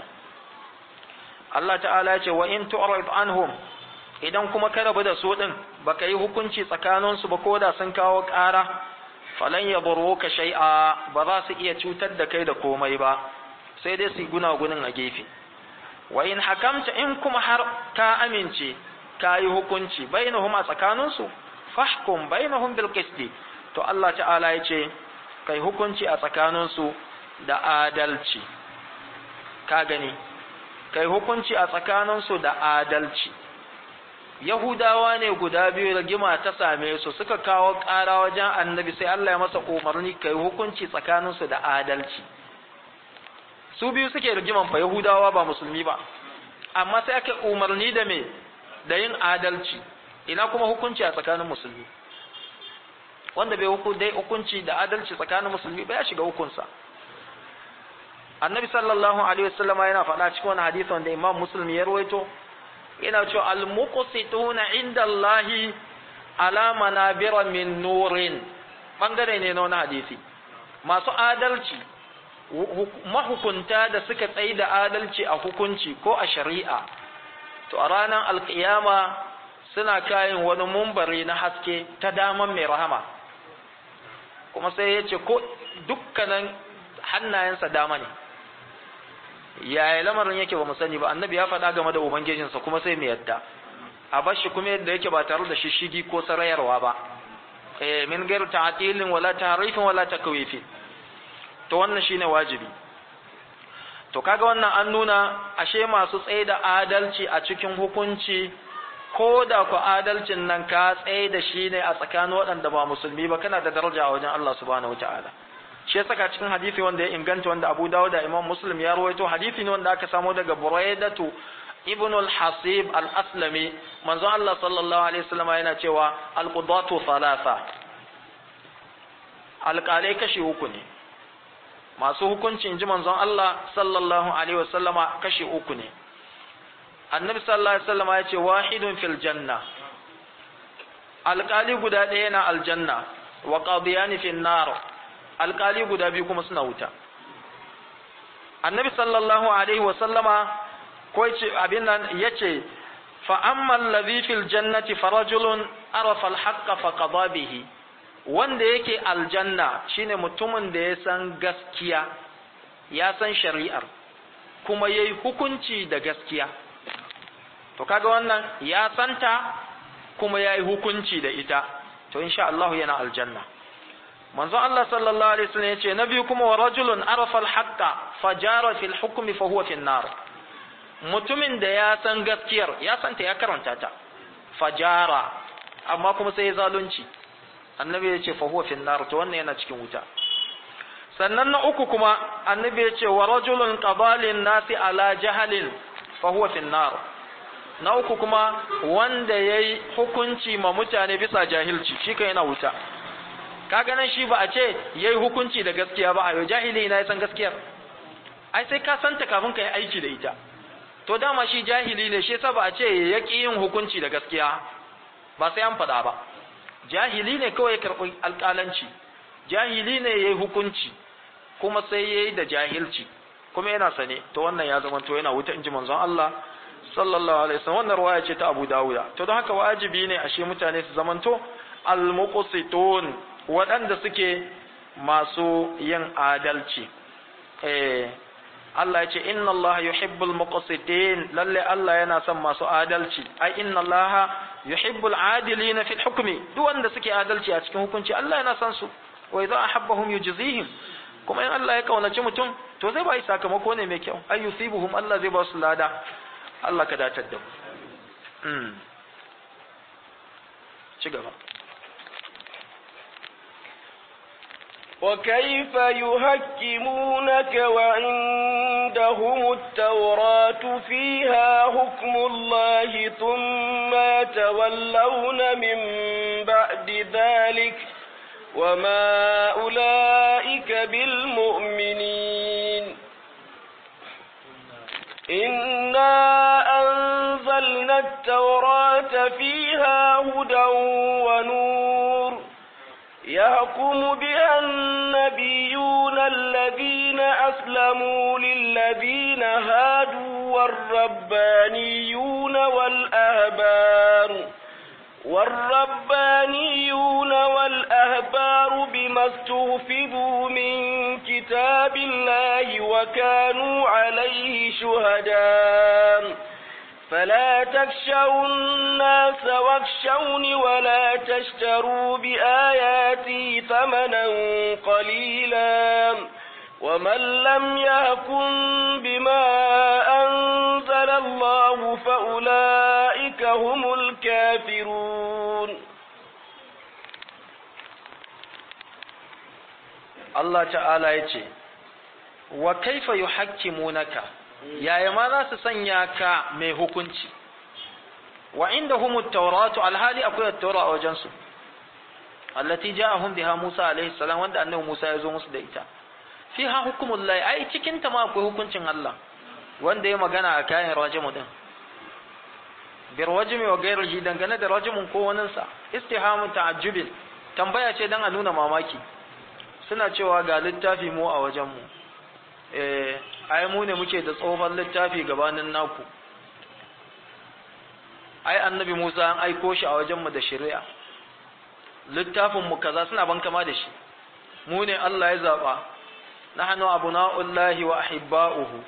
Allah ta'ala ya ce wa in tu'rid anhum, idan kuma ka rabu da su din baka yi hukunci tsakaninsu ba ko da sun kawo ƙara, falan yadurruka shay'a, ba za su iya cutar da kai da komai ba, sai dai su gunagunin a gefe. Wa in hakamta, in kuma har ka amince ka yi hukunci bainahum a tsakaninsu, fahkum bainahum bil qisti, to Allah ta'ala ya ce kai hukunci a tsakaninsu da adalci. Ka gani, kai hukunci a tsakaninsu da adalci. Yahudawa ne guda biyu rigima ta same su, suka kawo ƙara wajen annabi, sai Allah ya masa umarni kai hukunci tsakaninsu da adalci. Su biyu suke rigiman fa, Yahudawa ba musulmi ba, amma sai aka umarni da me, da yin adalci. Ina kuma hukunci a tsakanin musulmi? Wanda bai hukunci da adalci tsakanin musulmi ba ya shiga hukunsa. Annabi sallallahu alaihi wasallama yana faɗa cikin wani hadisi wanda Imam Muslim ya rawaito, yana cewa al-muqsituna inda Allahi ala manabira min nurin. Bangare ne na wani hadisi. Masu adalci, mahukunta da suka tsayi da adalci a hukunci ko a shari'a, to a ranar alkiyama suna kayin wani mumbari na haske ta daman mai rahama. Kuma sai ya ce ko dukkanin hannayensa dama ne. Yaya lamarin yake ba mu sani ba, annabi ya faɗa game da ubangijinsa kuma sai mu yadda a bashi kuma yadda yake ba tare da shishigi ko sarayarwa ba, min gairu ta'tilin wala tahrifin wala takwifin. To wannan shine wajibi. To kaga wannan an nuna ashe masu tsaye da adalci a cikin hukunci, ko da ku adalcin nan ka tsaye da shi ne a tsakanin waɗanda ba musulmi ba, kana da daraja a wajen Allah subhanahu wataala. Shi ya saka cikin hadisi wanda ya inganta, wanda Abu Dawud da Imam Muslim ya rawaito, hadisi ne wanda aka samo daga Buraidatu ibn al-Hasib al-Aslami. Manzo Allah sallallahu alaihi wasallam yana cewa al-qudatu thalatha, alƙalai kashi uku ne. Masu hukunci, inji manzon Allah sallallahu alaihi wasallama, kashi uku ne. Annabi sallallahu alaihi wasallama ya ce wahidun fil janna, alƙali guda ɗaya na aljanna, wa qadiyani fil nar, alƙali guda biyu kuma suna wuta. Annabi sallallahu alaihi wasallama ko yace abin nan yace fa amma allazi fil jannati farajulun arafa al-haqqa fa qada bihi, wanda yake aljanna shine mutumin da ya san gaskiya, ya san shari'ar, kuma yayi hukunci da gaskiya. To kaga wannan ya santa kuma yayi hukunci da ita, to insha Allah yana aljanna. Manzo Allah sallallahu alaihi wasallam yace nabi kuma wa rajulun arafa al-haqqa fajara fil hukmi fa huwa fin nar, mutumin da ya san gaskiyar, ya santa, ya karanta ta, fajara amma kuma sai ya zalunci, annabi ya ce fa huwa fin nar, to wannan yana cikin wuta. Sannan na uku kuma annabi ya ce wa rajulun qabalin nasi ala jahalin fa huwa fin nar, na uku kuma wanda yayi hukunci ma mutane bisa jahilci, shi kai yana wuta. Kaga nan shi ba a ce yayi hukunci da gaskiya ba, ayo jahili ina san gaskiyar, ai sai ka santa kafin ka yi aiki da ita. To dama shi jahili ne, shi yasa ba a ce yaki yin hukunci da gaskiya ba, sai an faɗa ba. Jahili ne kawai ya karɓi alƙalanci, jahili ne yayi hukunci kuma sai yayi da jahilci kuma yana sane, to wannan ya zama to yana wuta, inji manzon Allah sallallahu alaihi wasallam. Wannan riwaya ce ta Abu Dawud. To don haka wajibi ne ashe mutane su zamanto al-muqsitun, waɗanda suke masu yin adalci. Allah ya ce inna Allah yuhibbul muqsitin, lalle Allah yana son masu adalci. Ai inna Allah yuhibbul adilina fil hukmi, duk wanda suke adalci a cikin hukunci Allah yana son su. Wa idza ahabbahum yujzihim, kuma in Allah ya kaunaci mutum to zai ba shi sakamako ne mai kyau. Ay yusibuhum, Allah zai ba su lada. Allah ka datar da mu. Ci gaba. وكيف يهكمونك وعندهم التوراة فيها حكم الله ثم يتولون من بعد ذلك وما أولئك بالمؤمنين. إنا أنزلنا التوراة التوراة فيها هدى ونور يحكم بها النبيون الذين أسلموا للذين هادوا والأهبار بما استحفظوا من كتاب الله وكانوا عليه شهداء فلا تخشوا الناس واخشوني ولا تشتروا بآياتي ثمنا قليلا ومن لم يحكم بما أنزل الله فأولئك هم الكافرون. Allah ta'ala ya ce, wa kaifa yuhakkimunaka yaya ma za su sanya ka mai hukunci, wa inda humut tauratu alhali akwai taura a wajensu, allati ja'ahum biha Musa alaihi salam wanda annabi Musa ya zo musu da ita, fiha hukumullahi ai cikin ta ma akwai hukuncin Allah wanda ya magana a kayan rajimu din, bir rajimi wa gairihi dangane da rajimun ko waninsa, istihamu ta'ajjubin tambaya ce dan a nuna mamaki. Suna cewa ga littafi mu a wajenmu, ai mu ne muke da tsohon littafi gabanin naku, ai annabi Musa an aiko shi a wajenmu da shari'a, littafinmu kaza suna ban kama da shi, mu ne Allah ya zaɓa, nahnu abna'ullahi wa ahibba'uhu,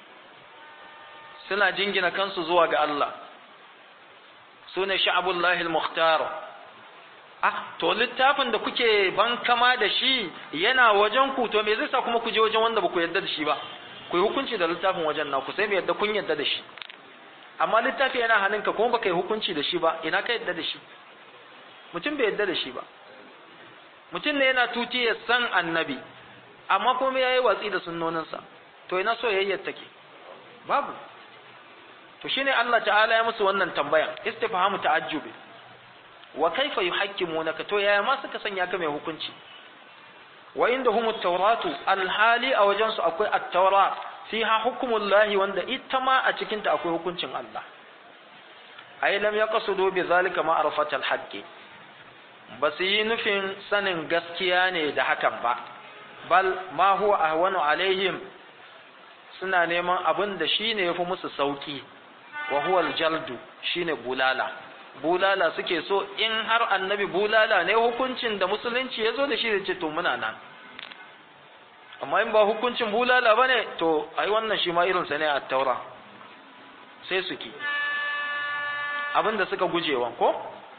suna jingina kansu zuwa ga Allah, su ne sha'abullahi al-mukhtar. To littafin da kuke ban kama da shi yana wajen ku, to me zai sa kuma ku je wajen wanda ba ku yarda da shi ba, ku yi hukunci da littafin wajen naku, sai mu yarda kun yarda da shi. Amma littafi yana hannunka kuma baka yi hukunci da shi ba, ina ka yarda da shi? Mutum bai yarda da shi ba. Mutum ne yana tuti ya san annabi, amma kuma ya yi watsi da sunnoninsa, to ina soyayyar take? Babu. To shine Allah ta'ala ya musu wannan tambayan, istifhamu ta'ajjubi. Wa kaifa yuhakkimunaka, to yaya ma suka sanya ka mai hukunci? Wa indahumut tawratu alhali a wajen su akwai at-taura fiha hukmullahi wanda ita ma a cikin ta akwai hukuncin Allah. Ai lam yaqsudu bi zalika ma'rifatal haqqi, basu yi nufin sanin gaskiya ne da hakan ba, bal ma huwa ahwanu alaihim, suna neman abin da shine yafi musu sauki, wa huwa aljaldu, shine bulala suke so. In har annabi bulala ne hukuncin da musulunci ya zo da shi da ce to muna nan, amma in ba hukuncin bulala ba ne to ai wannan shi ma irinsa ne a taura, sai suke abinda suka gujewa ko.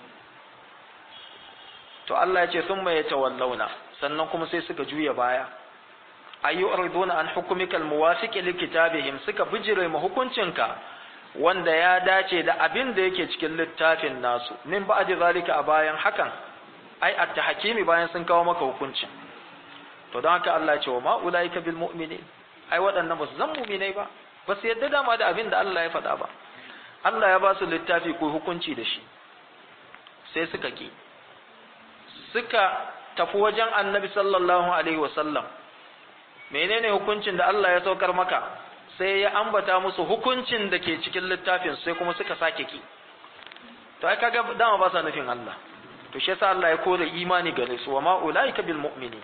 To Allah ya ce sun mai tawallauna, sannan kuma sai suka juya baya, ayyu arduna an hukumika almuwafiqi likitabihim, suka bijire ma hukuncinka wanda ya dace da abin da yake cikin littafin nasu, min ba'di zalika a bayan hakan, ai at-tahkimi bayan sun kawo maka hukuncin. To don haka Allah ya ce wa ma ulaika bil mu'minin, ai waɗannan ba su zan mu'minai ba, ba su yadda dama da abin da Allah ya faɗa ba. Allah ya ba su littafi ko hukunci da shi, sai suka ki, suka tafi wajen Annabi sallallahu alaihi wasallam, menene hukuncin da Allah ya saukar maka? Sai ya ambata musu hukuncin da ke cikin littafin, sai kuma suka sake ki. To ai kaga dama ba sa nufin Allah, to shi yasa Allah ya kore imani gare su, wa ma ulaika bil mu'minin.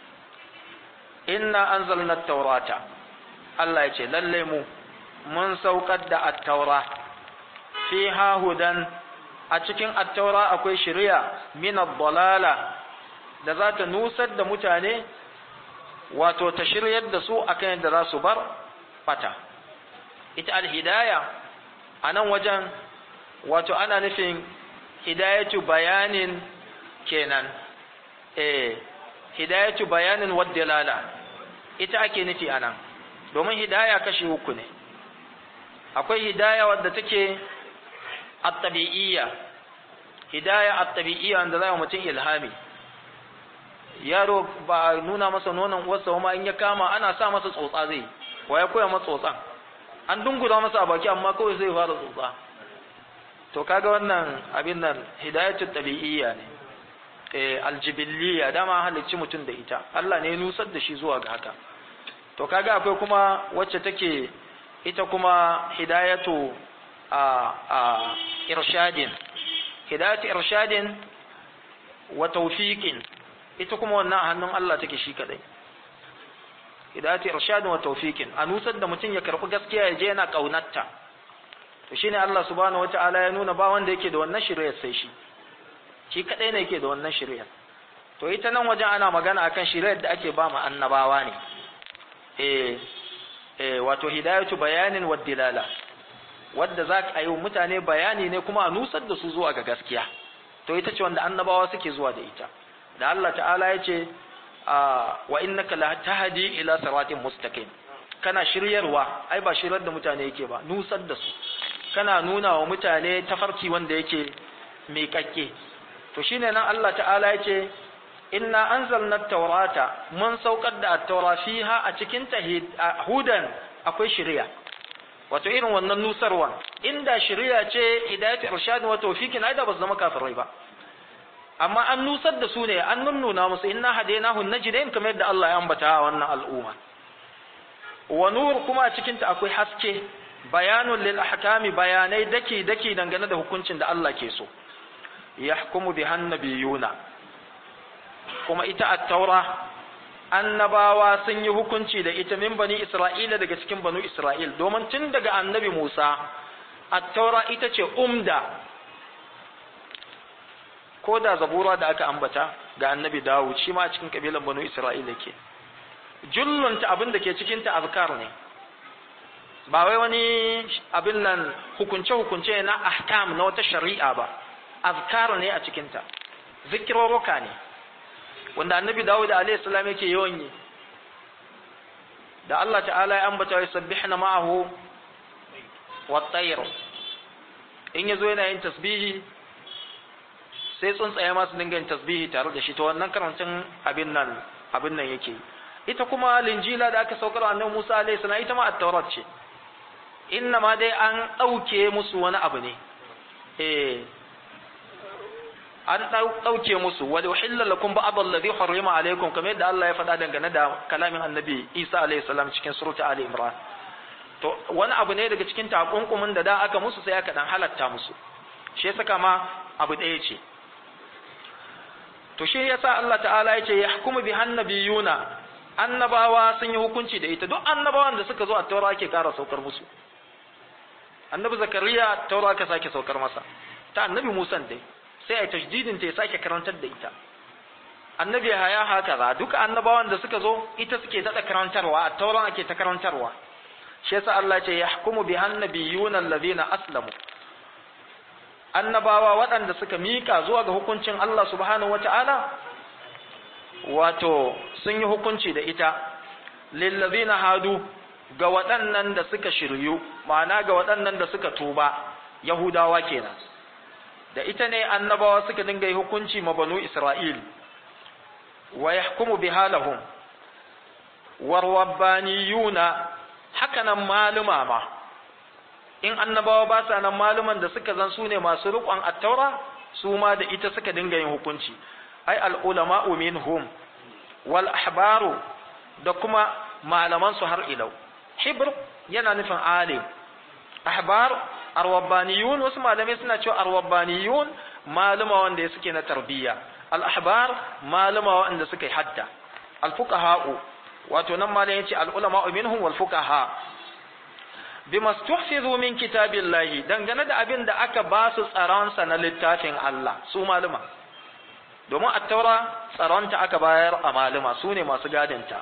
Inna anzalna at-taurata, Allah ya ce lalle mu mun saukar da at-taura, fiha hudan, a cikin at-taura akwai shari'a min ad-dalala, da za ta nusar da mutane, wato ta shiryar da su akan yadda za su bar fata. Ita al-hidaya a nan wajen wato ana nufin hidayatu bayanin kenan, hidayatu bayanin wa dalala ita ake nufi anan, domin hidaya kashi uku ne. Akwai hidaya wadda take at-tabi'iyya, hidaya at-tabi'iyya wanda zai mutum ilhami, yaro ba nuna masa nonon uwarsa kuma in ya kama ana sa masa tsotsa zai, wa ya koya masa tsotsan, an dungura masa a baki amma kawai zai fara tsotsa. To kaga wannan abin nan hidayatu tabi'iyya ne, aljibilliya, dama halicci mutum da ita, Allah ne ya nusar da shi zuwa ga haka. To kaga akwai kuma wacce take ita kuma hidayatu irshadin, hidayatu irshadin wa tawfiqin ita kuma wannan a hannun Allah take shi kadai hidayatu irshadin wa tawfiqin a nusar da mutum ya karbi gaskiya ya je yana kaunarta to shine Allah subhanahu wataala ya nuna ba wanda yake da wannan shiriyar sai shi kadai ne yake da wannan shiriyar to ita nan wajen ana magana akan shiriyar da ake ba mu annabawa ne wato hidayatu bayanin wa dilala wadda za ka yi mutane bayani ne kuma a nusar da su zuwa ga gaskiya to ita ce wanda annabawa suke zuwa da ita da Allah ta'ala ya ce wa innaka la tahdi ila siratin mustaqim kana shiryarwa ai ba shiryar da mutane yake ba nusar da su kana nuna wa mutane tafarki wanda yake mai kakke to shine nan Allah ta'ala ya ce inna anzalna at-taurata mun saukar da at-taura fiha a cikin ta hudan akwai shiriya wato irin wannan nusarwa inda shiriya ce hidayatu irshad wa tawfiqin ai da ba zama kafirai ba amma an nusar da su ne an nunnuna musu inna hadainahu najdain kamar yadda Allah ya ambata a wannan al'umma wa nur kuma a cikin ta akwai haske bayanun lil ahkami bayanai daki dangane da hukuncin da Allah ke so yahkumu bihan nabiyuna kuma ita at-taura annabawa sun yi hukunci da ita min bani Isra'ila daga cikin banu Isra'il domin tun daga annabi Musa at-taura ita ce umda ko da zabura da aka ambata ga annabi Dawud shi ma a cikin kabilan banu Isra'ila yake jullunta abin da ke cikin ta azkar ne ba wai wani abin nan hukunce na ahkam na wata shari'a ba azkar ne a cikin ta zikiroroka ne wanda annabi Dawud alayhi salam yake yawan yi da Allah ta'ala ya ambata ya sabbihna ma'ahu wat-tayr in yazo yana yin tasbihi sai tsuntsaye ma su dinga yin tasbihi tare da shi to wannan karancin abin nan yake ita kuma linjila da aka saukar annabi Musa alayhi salam ita ma at-taurat ce inna ma dai an dauke musu wani abu ne an dauke musu wa uhilla lakum ba'd alladhi harrama alaykum kamar yadda Allah ya faɗa dangane da kalamin annabi Isa alayhi salam cikin surata Ali Imran to wani abu ne daga cikin takunkumin da aka musu sai aka dan halatta musu shi yasa kama abu ɗaya ce to shi yasa Allah ta'ala ya ce yahkumu bihan nabiyuna annabawa sun yi hukunci da ita duk annabawan da suka zo a taura ake ƙara saukar musu annabi Zakariya taura ka sake saukar masa ta annabi Musa dai sai ai tajdidin ta ya sake karantar da ita annabi Yahaya haka za duka annabawan da suka zo ita suke dada karantarwa a tauran ake ta karantarwa shi yasa Allah ya ce yahkumu bihan nabiyuna alladhina aslamu annabawa waɗanda suka mika zuwa ga hukuncin Allah subhanahu wata'ala wato sun yi hukunci da ita lillazina hadu ga waɗannan da suka shiryu ma'ana ga waɗannan da suka tuba yahudawa kenan da ita ne annabawa suka dinga yi hukunci ma banu Isra'il wa yahkumu biha lahum warwabbaniyuna hakanan maluma ma in annabawa ba sa nan maluman da suka zan su ne masu riƙon at-taura su ma da ita suka dinga yin hukunci ai al-ulama'u minhum wal ahbaru da kuma malaman su har ilau hibr yana nufin alim ahbar arwabbaniyun wasu malamai suna cewa arwabbaniyun maluma wanda suke na tarbiyya al-ahbar maluma wanda suke hadda al-fuqaha'u wato nan malamai yace al-ulama'u minhum wal fuqaha bima stuhfizu min kitabillahi dangane da abin da aka ba su tsaronsa na littafin Allah su maluma domin at-taura tsaronta aka bayar a maluma su ne masu gadinta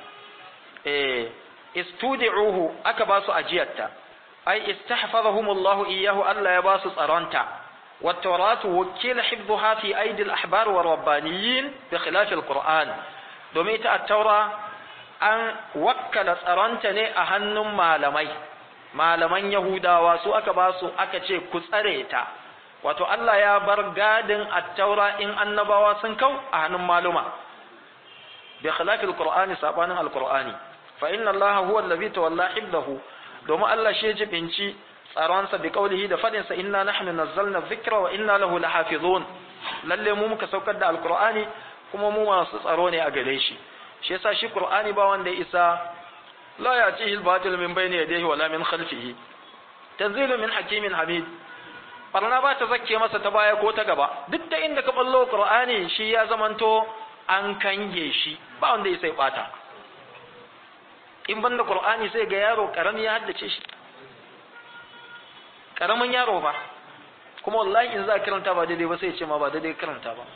istudi'uhu aka ba su ajiyarta ai istahfazahumullahu iyyahu Allah ya ba su tsaronta wat-tauratu wakila hifdhuha fi aidi al-ahbar wa rabbaniyin bi khilaf al-Qur'an domin ita at-taura an wakkala tsaronta ne a hannun malaman Yahudawa su aka ba su aka ce ku tsare ta wato Allah ya bar gadin at-taura in annabawa sun kau a hannun maluma bi khilafi al-Qur'ani sabanin al-Qur'ani fa inna Allah huwa allazi tawalla hibdahu domin Allah shi ya jibinci tsaron sa bi qaulihi da fadin sa inna nahnu nazzalna dhikra wa inna lahu lahafizun lalle mu muka saukar da al-Qur'ani kuma mu masu tsaro ne a gare shi shi yasa shi Qur'ani ba wanda ya isa لا يأتيه الباطل من بين يديه ولا من خلفه تنزيل من حكيم حميد barna ba ta zakke masa ta baya ko ta gaba duk da inda ka ballo Qur'ani shi ya zamanto an kange shi ba wanda ya sai bata in banda Qur'ani sai ga yaro karami ya haddace shi karamin yaro ba kuma wallahi in za karanta ba daidai ba sai ya ce ma ba daidai karanta ba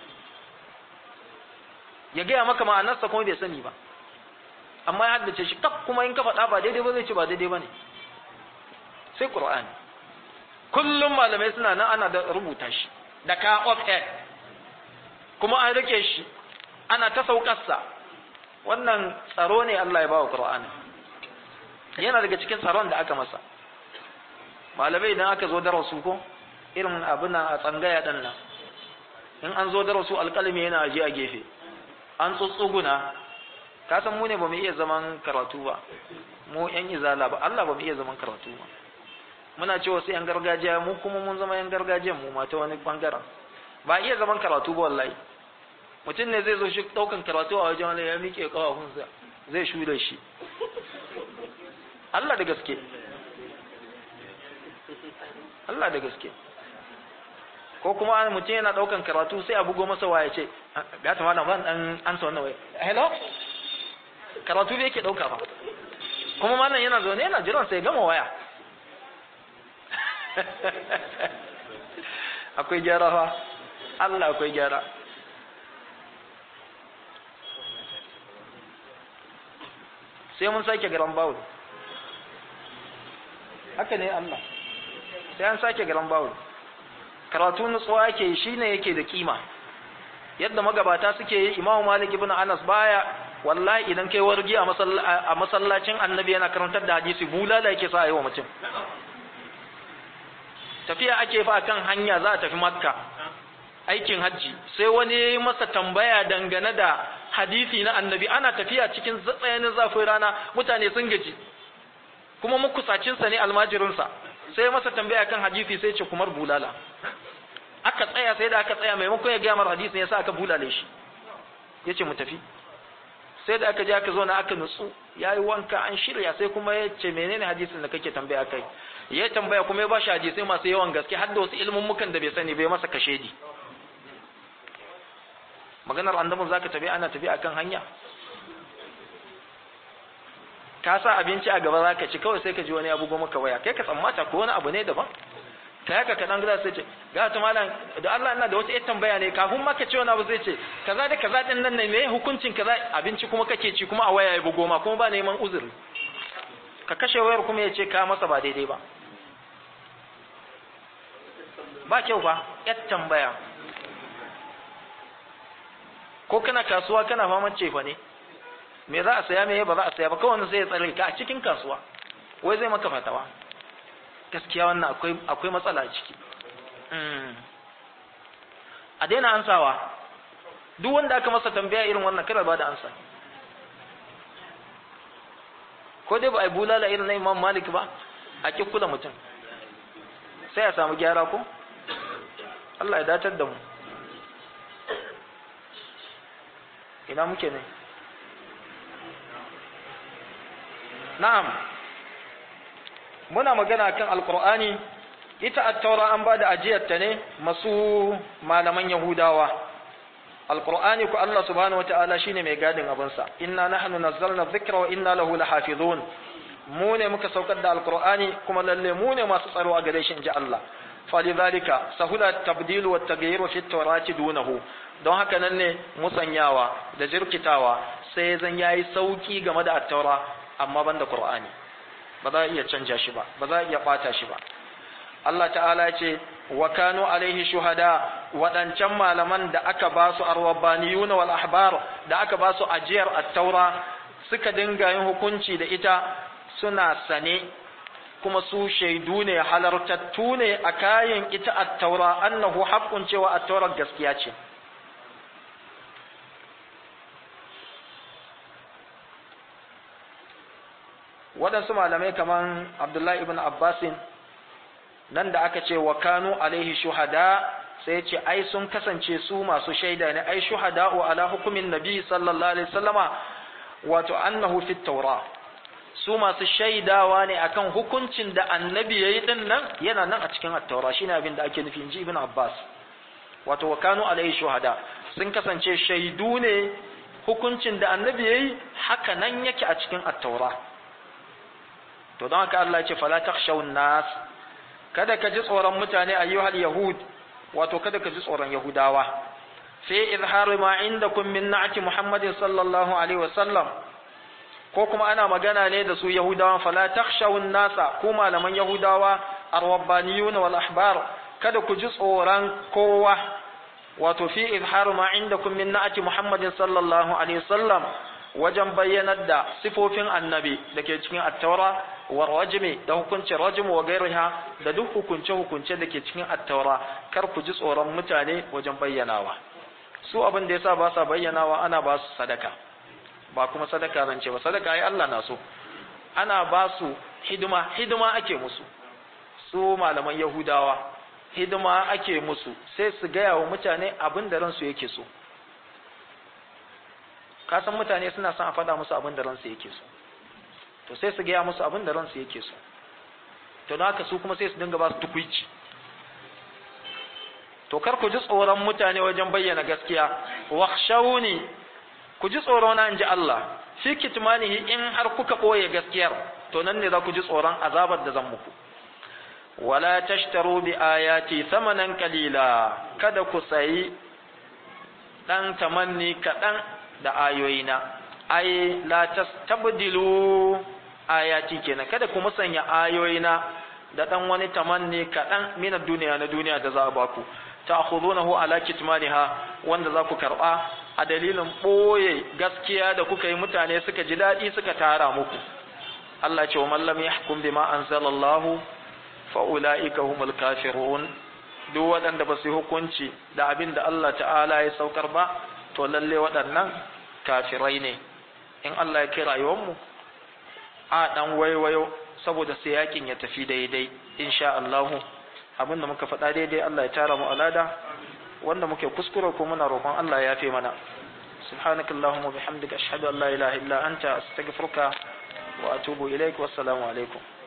ya gaya maka ma'anarsa kuma bai sani ba amma ya haddace shi kaf kuma in ka faɗa ba daidai ba zai ce ba daidai ba ne sai Qur'ani kullum malamai suna nan ana da rubuta shi da ka of head kuma an rike shi ana ta saukarsa wannan tsaro ne Allah ya ba wa Qur'ani yana daga cikin tsaron da aka masa malamai idan aka zo darasu ko irin abin a tsangaya dan nan in an zo darasu alƙalmi yana aje a gefe an tsutsuguna ka san mu ne ba mu iya zaman karatu ba mu yan izala ba Allah ba mu iya zaman karatu ba muna cewa sai yan gargajiya mu kuma mun zama yan gargajiyan mu mata wani bangaren ba iya zaman karatu ba wallahi mutum ne zai zo shi daukan karatu a wajen wani ya miƙe kafafunsa zai shuda shi Allah da gaske Allah da gaske ko kuma mutum yana daukan karatu sai a bugo masa waya ce ga ta malam ban dan ansa wannan waya hello karatu bai yake dauka fa kuma malam yana zo ne yana jiran sai gama waya akwai gyara fa Allah akwai gyara sai mun sake garan bawul haka ne Allah sai an sake garan bawul karatu nutsuwa yake shine yake da kima yadda magabata suke yi Imam Malik ibn Anas baya wallahi idan kai wargi a masallacin Annabi yana karantar da hadisi bulala yake sa ayi wa mutum tafiya ake fa kan hanya za a tafi Makka aikin haji sai wani yayi masa tambaya dangane da hadisi na Annabi ana tafiya cikin tsayanin zafin rana mutane sun gaji kuma mukusacin sa ne almajirin sa sai masa tambaya kan hadisi sai ce kumar bulala aka tsaya sai da aka tsaya maimakon ya ga mar hadisi yasa aka bulale shi yace mu tafi sai da aka je aka zo na aka nutsu yayi wanka an shirya sai kuma yace menene hadisin da kake tambaya kai ya tambaya kuma ya bashi hadisi masu yawan gaske har da wasu ilmun mukan da bai sani bai masa kashedi maganar annabi zaka tafi ana tafi akan hanya ka sa abinci a gaba zaka ci kawai sai ka ji wani abu goma ka waya kai ka tsammata ko wani abu ne daban ta haka kadan gida sai ce ga ta malam da Allah ina da wata ƴar tambaya ne kafin ma ka ce wani abu zai ce kaza da kaza din nan ne me hukuncin kaza abinci kuma kake ci kuma a waya ya bugo ma kuma ba neman uzuri ka kashe wayar kuma ya ce ka masa ba daidai ba ba kyau ba ƴar tambaya ko kana kasuwa kana faman cefa ne me za a saya me ba za a saya ba kawai sai ya tsare ka a cikin kasuwa wai zai maka fatawa gaskiya wannan akwai matsala a ciki a daina ansawa duk wanda aka masa tambaya irin wannan kada ba da ansa ko dai ba ai bulala irin na Imam Malik ba a kikkula mutum sai ya samu gyara ko Allah ya datar da mu ina muke ne na'am muna magana kan alqur'ani ita at-taura an bada ajiyar ta ne masu malaman yahudawa alqur'ani ko Allah subhanahu wataala shine mai gadin abin sa inna nahnu nazzalna dhikra wa inna lahu lahafizun mu ne muka saukar da alqur'ani kuma lalle mu ne masu tsaro a gare shi inji Allah falidhalika sahula tabdilu wa taghyiru fi at-taurati dunahu don haka nan ne musanyawa da jirkitawa sai zan yayi sauki game da at-taura amma banda qur'ani ba za a iya canja shi ba ba za a iya bata shi ba Allah ta'ala ya ce wa kanu alaihi shuhada wadancan malaman da aka ba su arwabaniyun wal ahbar da aka ba su ajiyar at-taura suka dinga yin hukunci da ita suna sane kuma su shaidu ne halartattu ne a kayan ita at-taura annahu haqqun cewa at-taura gaskiya ce waɗansu malamai kaman Abdullahi ibn Abbasin nan da aka ce wa kanu alaihi shuhada sai ce ai sun kasance su masu shaida ne ai shuhada'u ala hukumin nabi sallallahu alaihi wasallama wato annahu fit tawra su masu shaidawa ne akan hukuncin da annabi yayi din nan yana nan a cikin at-taura shine abin da ake nufi inji ibn Abbas wato wa kanu alaihi shuhada sun kasance shaidu ne hukuncin da annabi yayi haka nan yake a cikin at-taura to don haka Allah ya ce fala takhshawun nas kada ka ji tsoron mutane ayyuhal yahud wato kada ka ji tsoron yahudawa fi izhar ma indakum min na'ati muhammadin sallallahu alaihi wasallam ko kuma ana magana ne da su yahudawan fala takhshawun nasa ku malaman yahudawa arwabbaniyuna wal ahbar kada ku ji tsoron kowa wato fi izhar ma indakum min na'ati muhammadin sallallahu alaihi wasallam wajen bayyanar da sifofin annabi dake cikin at-taura wa rajmi da hukuncin rajm wa gairiha da duk hukunce dake cikin at-taura kar ku ji tsoron mutane wajen bayyanawa su abin da yasa ba sa bayyanawa ana ba su sadaka ba kuma sadaka zance ba sadaka ai Allah na so ana ba su hidima ake musu su malaman yahudawa hidima ake musu sai su gaya wa mutane abin da ransu yake so ka san mutane suna son a faɗa musu abin da ransu yake so to sai su gaya musu abin da ransu yake so to don haka su kuma sai su dinga ba su tukuici to kar ku ji tsoron mutane wajen bayyana gaskiya wakhshawni ku ji tsoro na inji Allah fi kitmanihi in har kuka boye gaskiyar to nan ne za ku ji tsoron azabar da zan muku wala tashtaru bi ayati thamanan qalila kada ku sayi dan tamanni kadan da ayoyina ay la tastabdilu ayati kenan kada ku musanya ayoyina da dan wani tamanni kadan min duniya na duniya da za a baku ta'khudunahu ala kitmaniha wanda za ku karba a dalilin boye gaskiya da kuka yi mutane suka ji dadi suka tara muku Allah ce wa man lam yahkum bima anzalallahu fa ulaika humul kafirun duk waɗanda ba su yi hukunci da abin da Allah ta'ala ya saukar ba to lalle waɗannan kafirai ne in Allah ya kira mu a dan waiwayo saboda sai yakin ya tafi daidai insha Allah abin da muka faɗa daidai Allah ya tara mu alada wanda muke kuskure ko muna roƙon Allah ya yafe mana subhanakallahumma bihamdika ashhadu an la ilaha illa anta astaghfiruka wa atubu ilaik wassalamu alaikum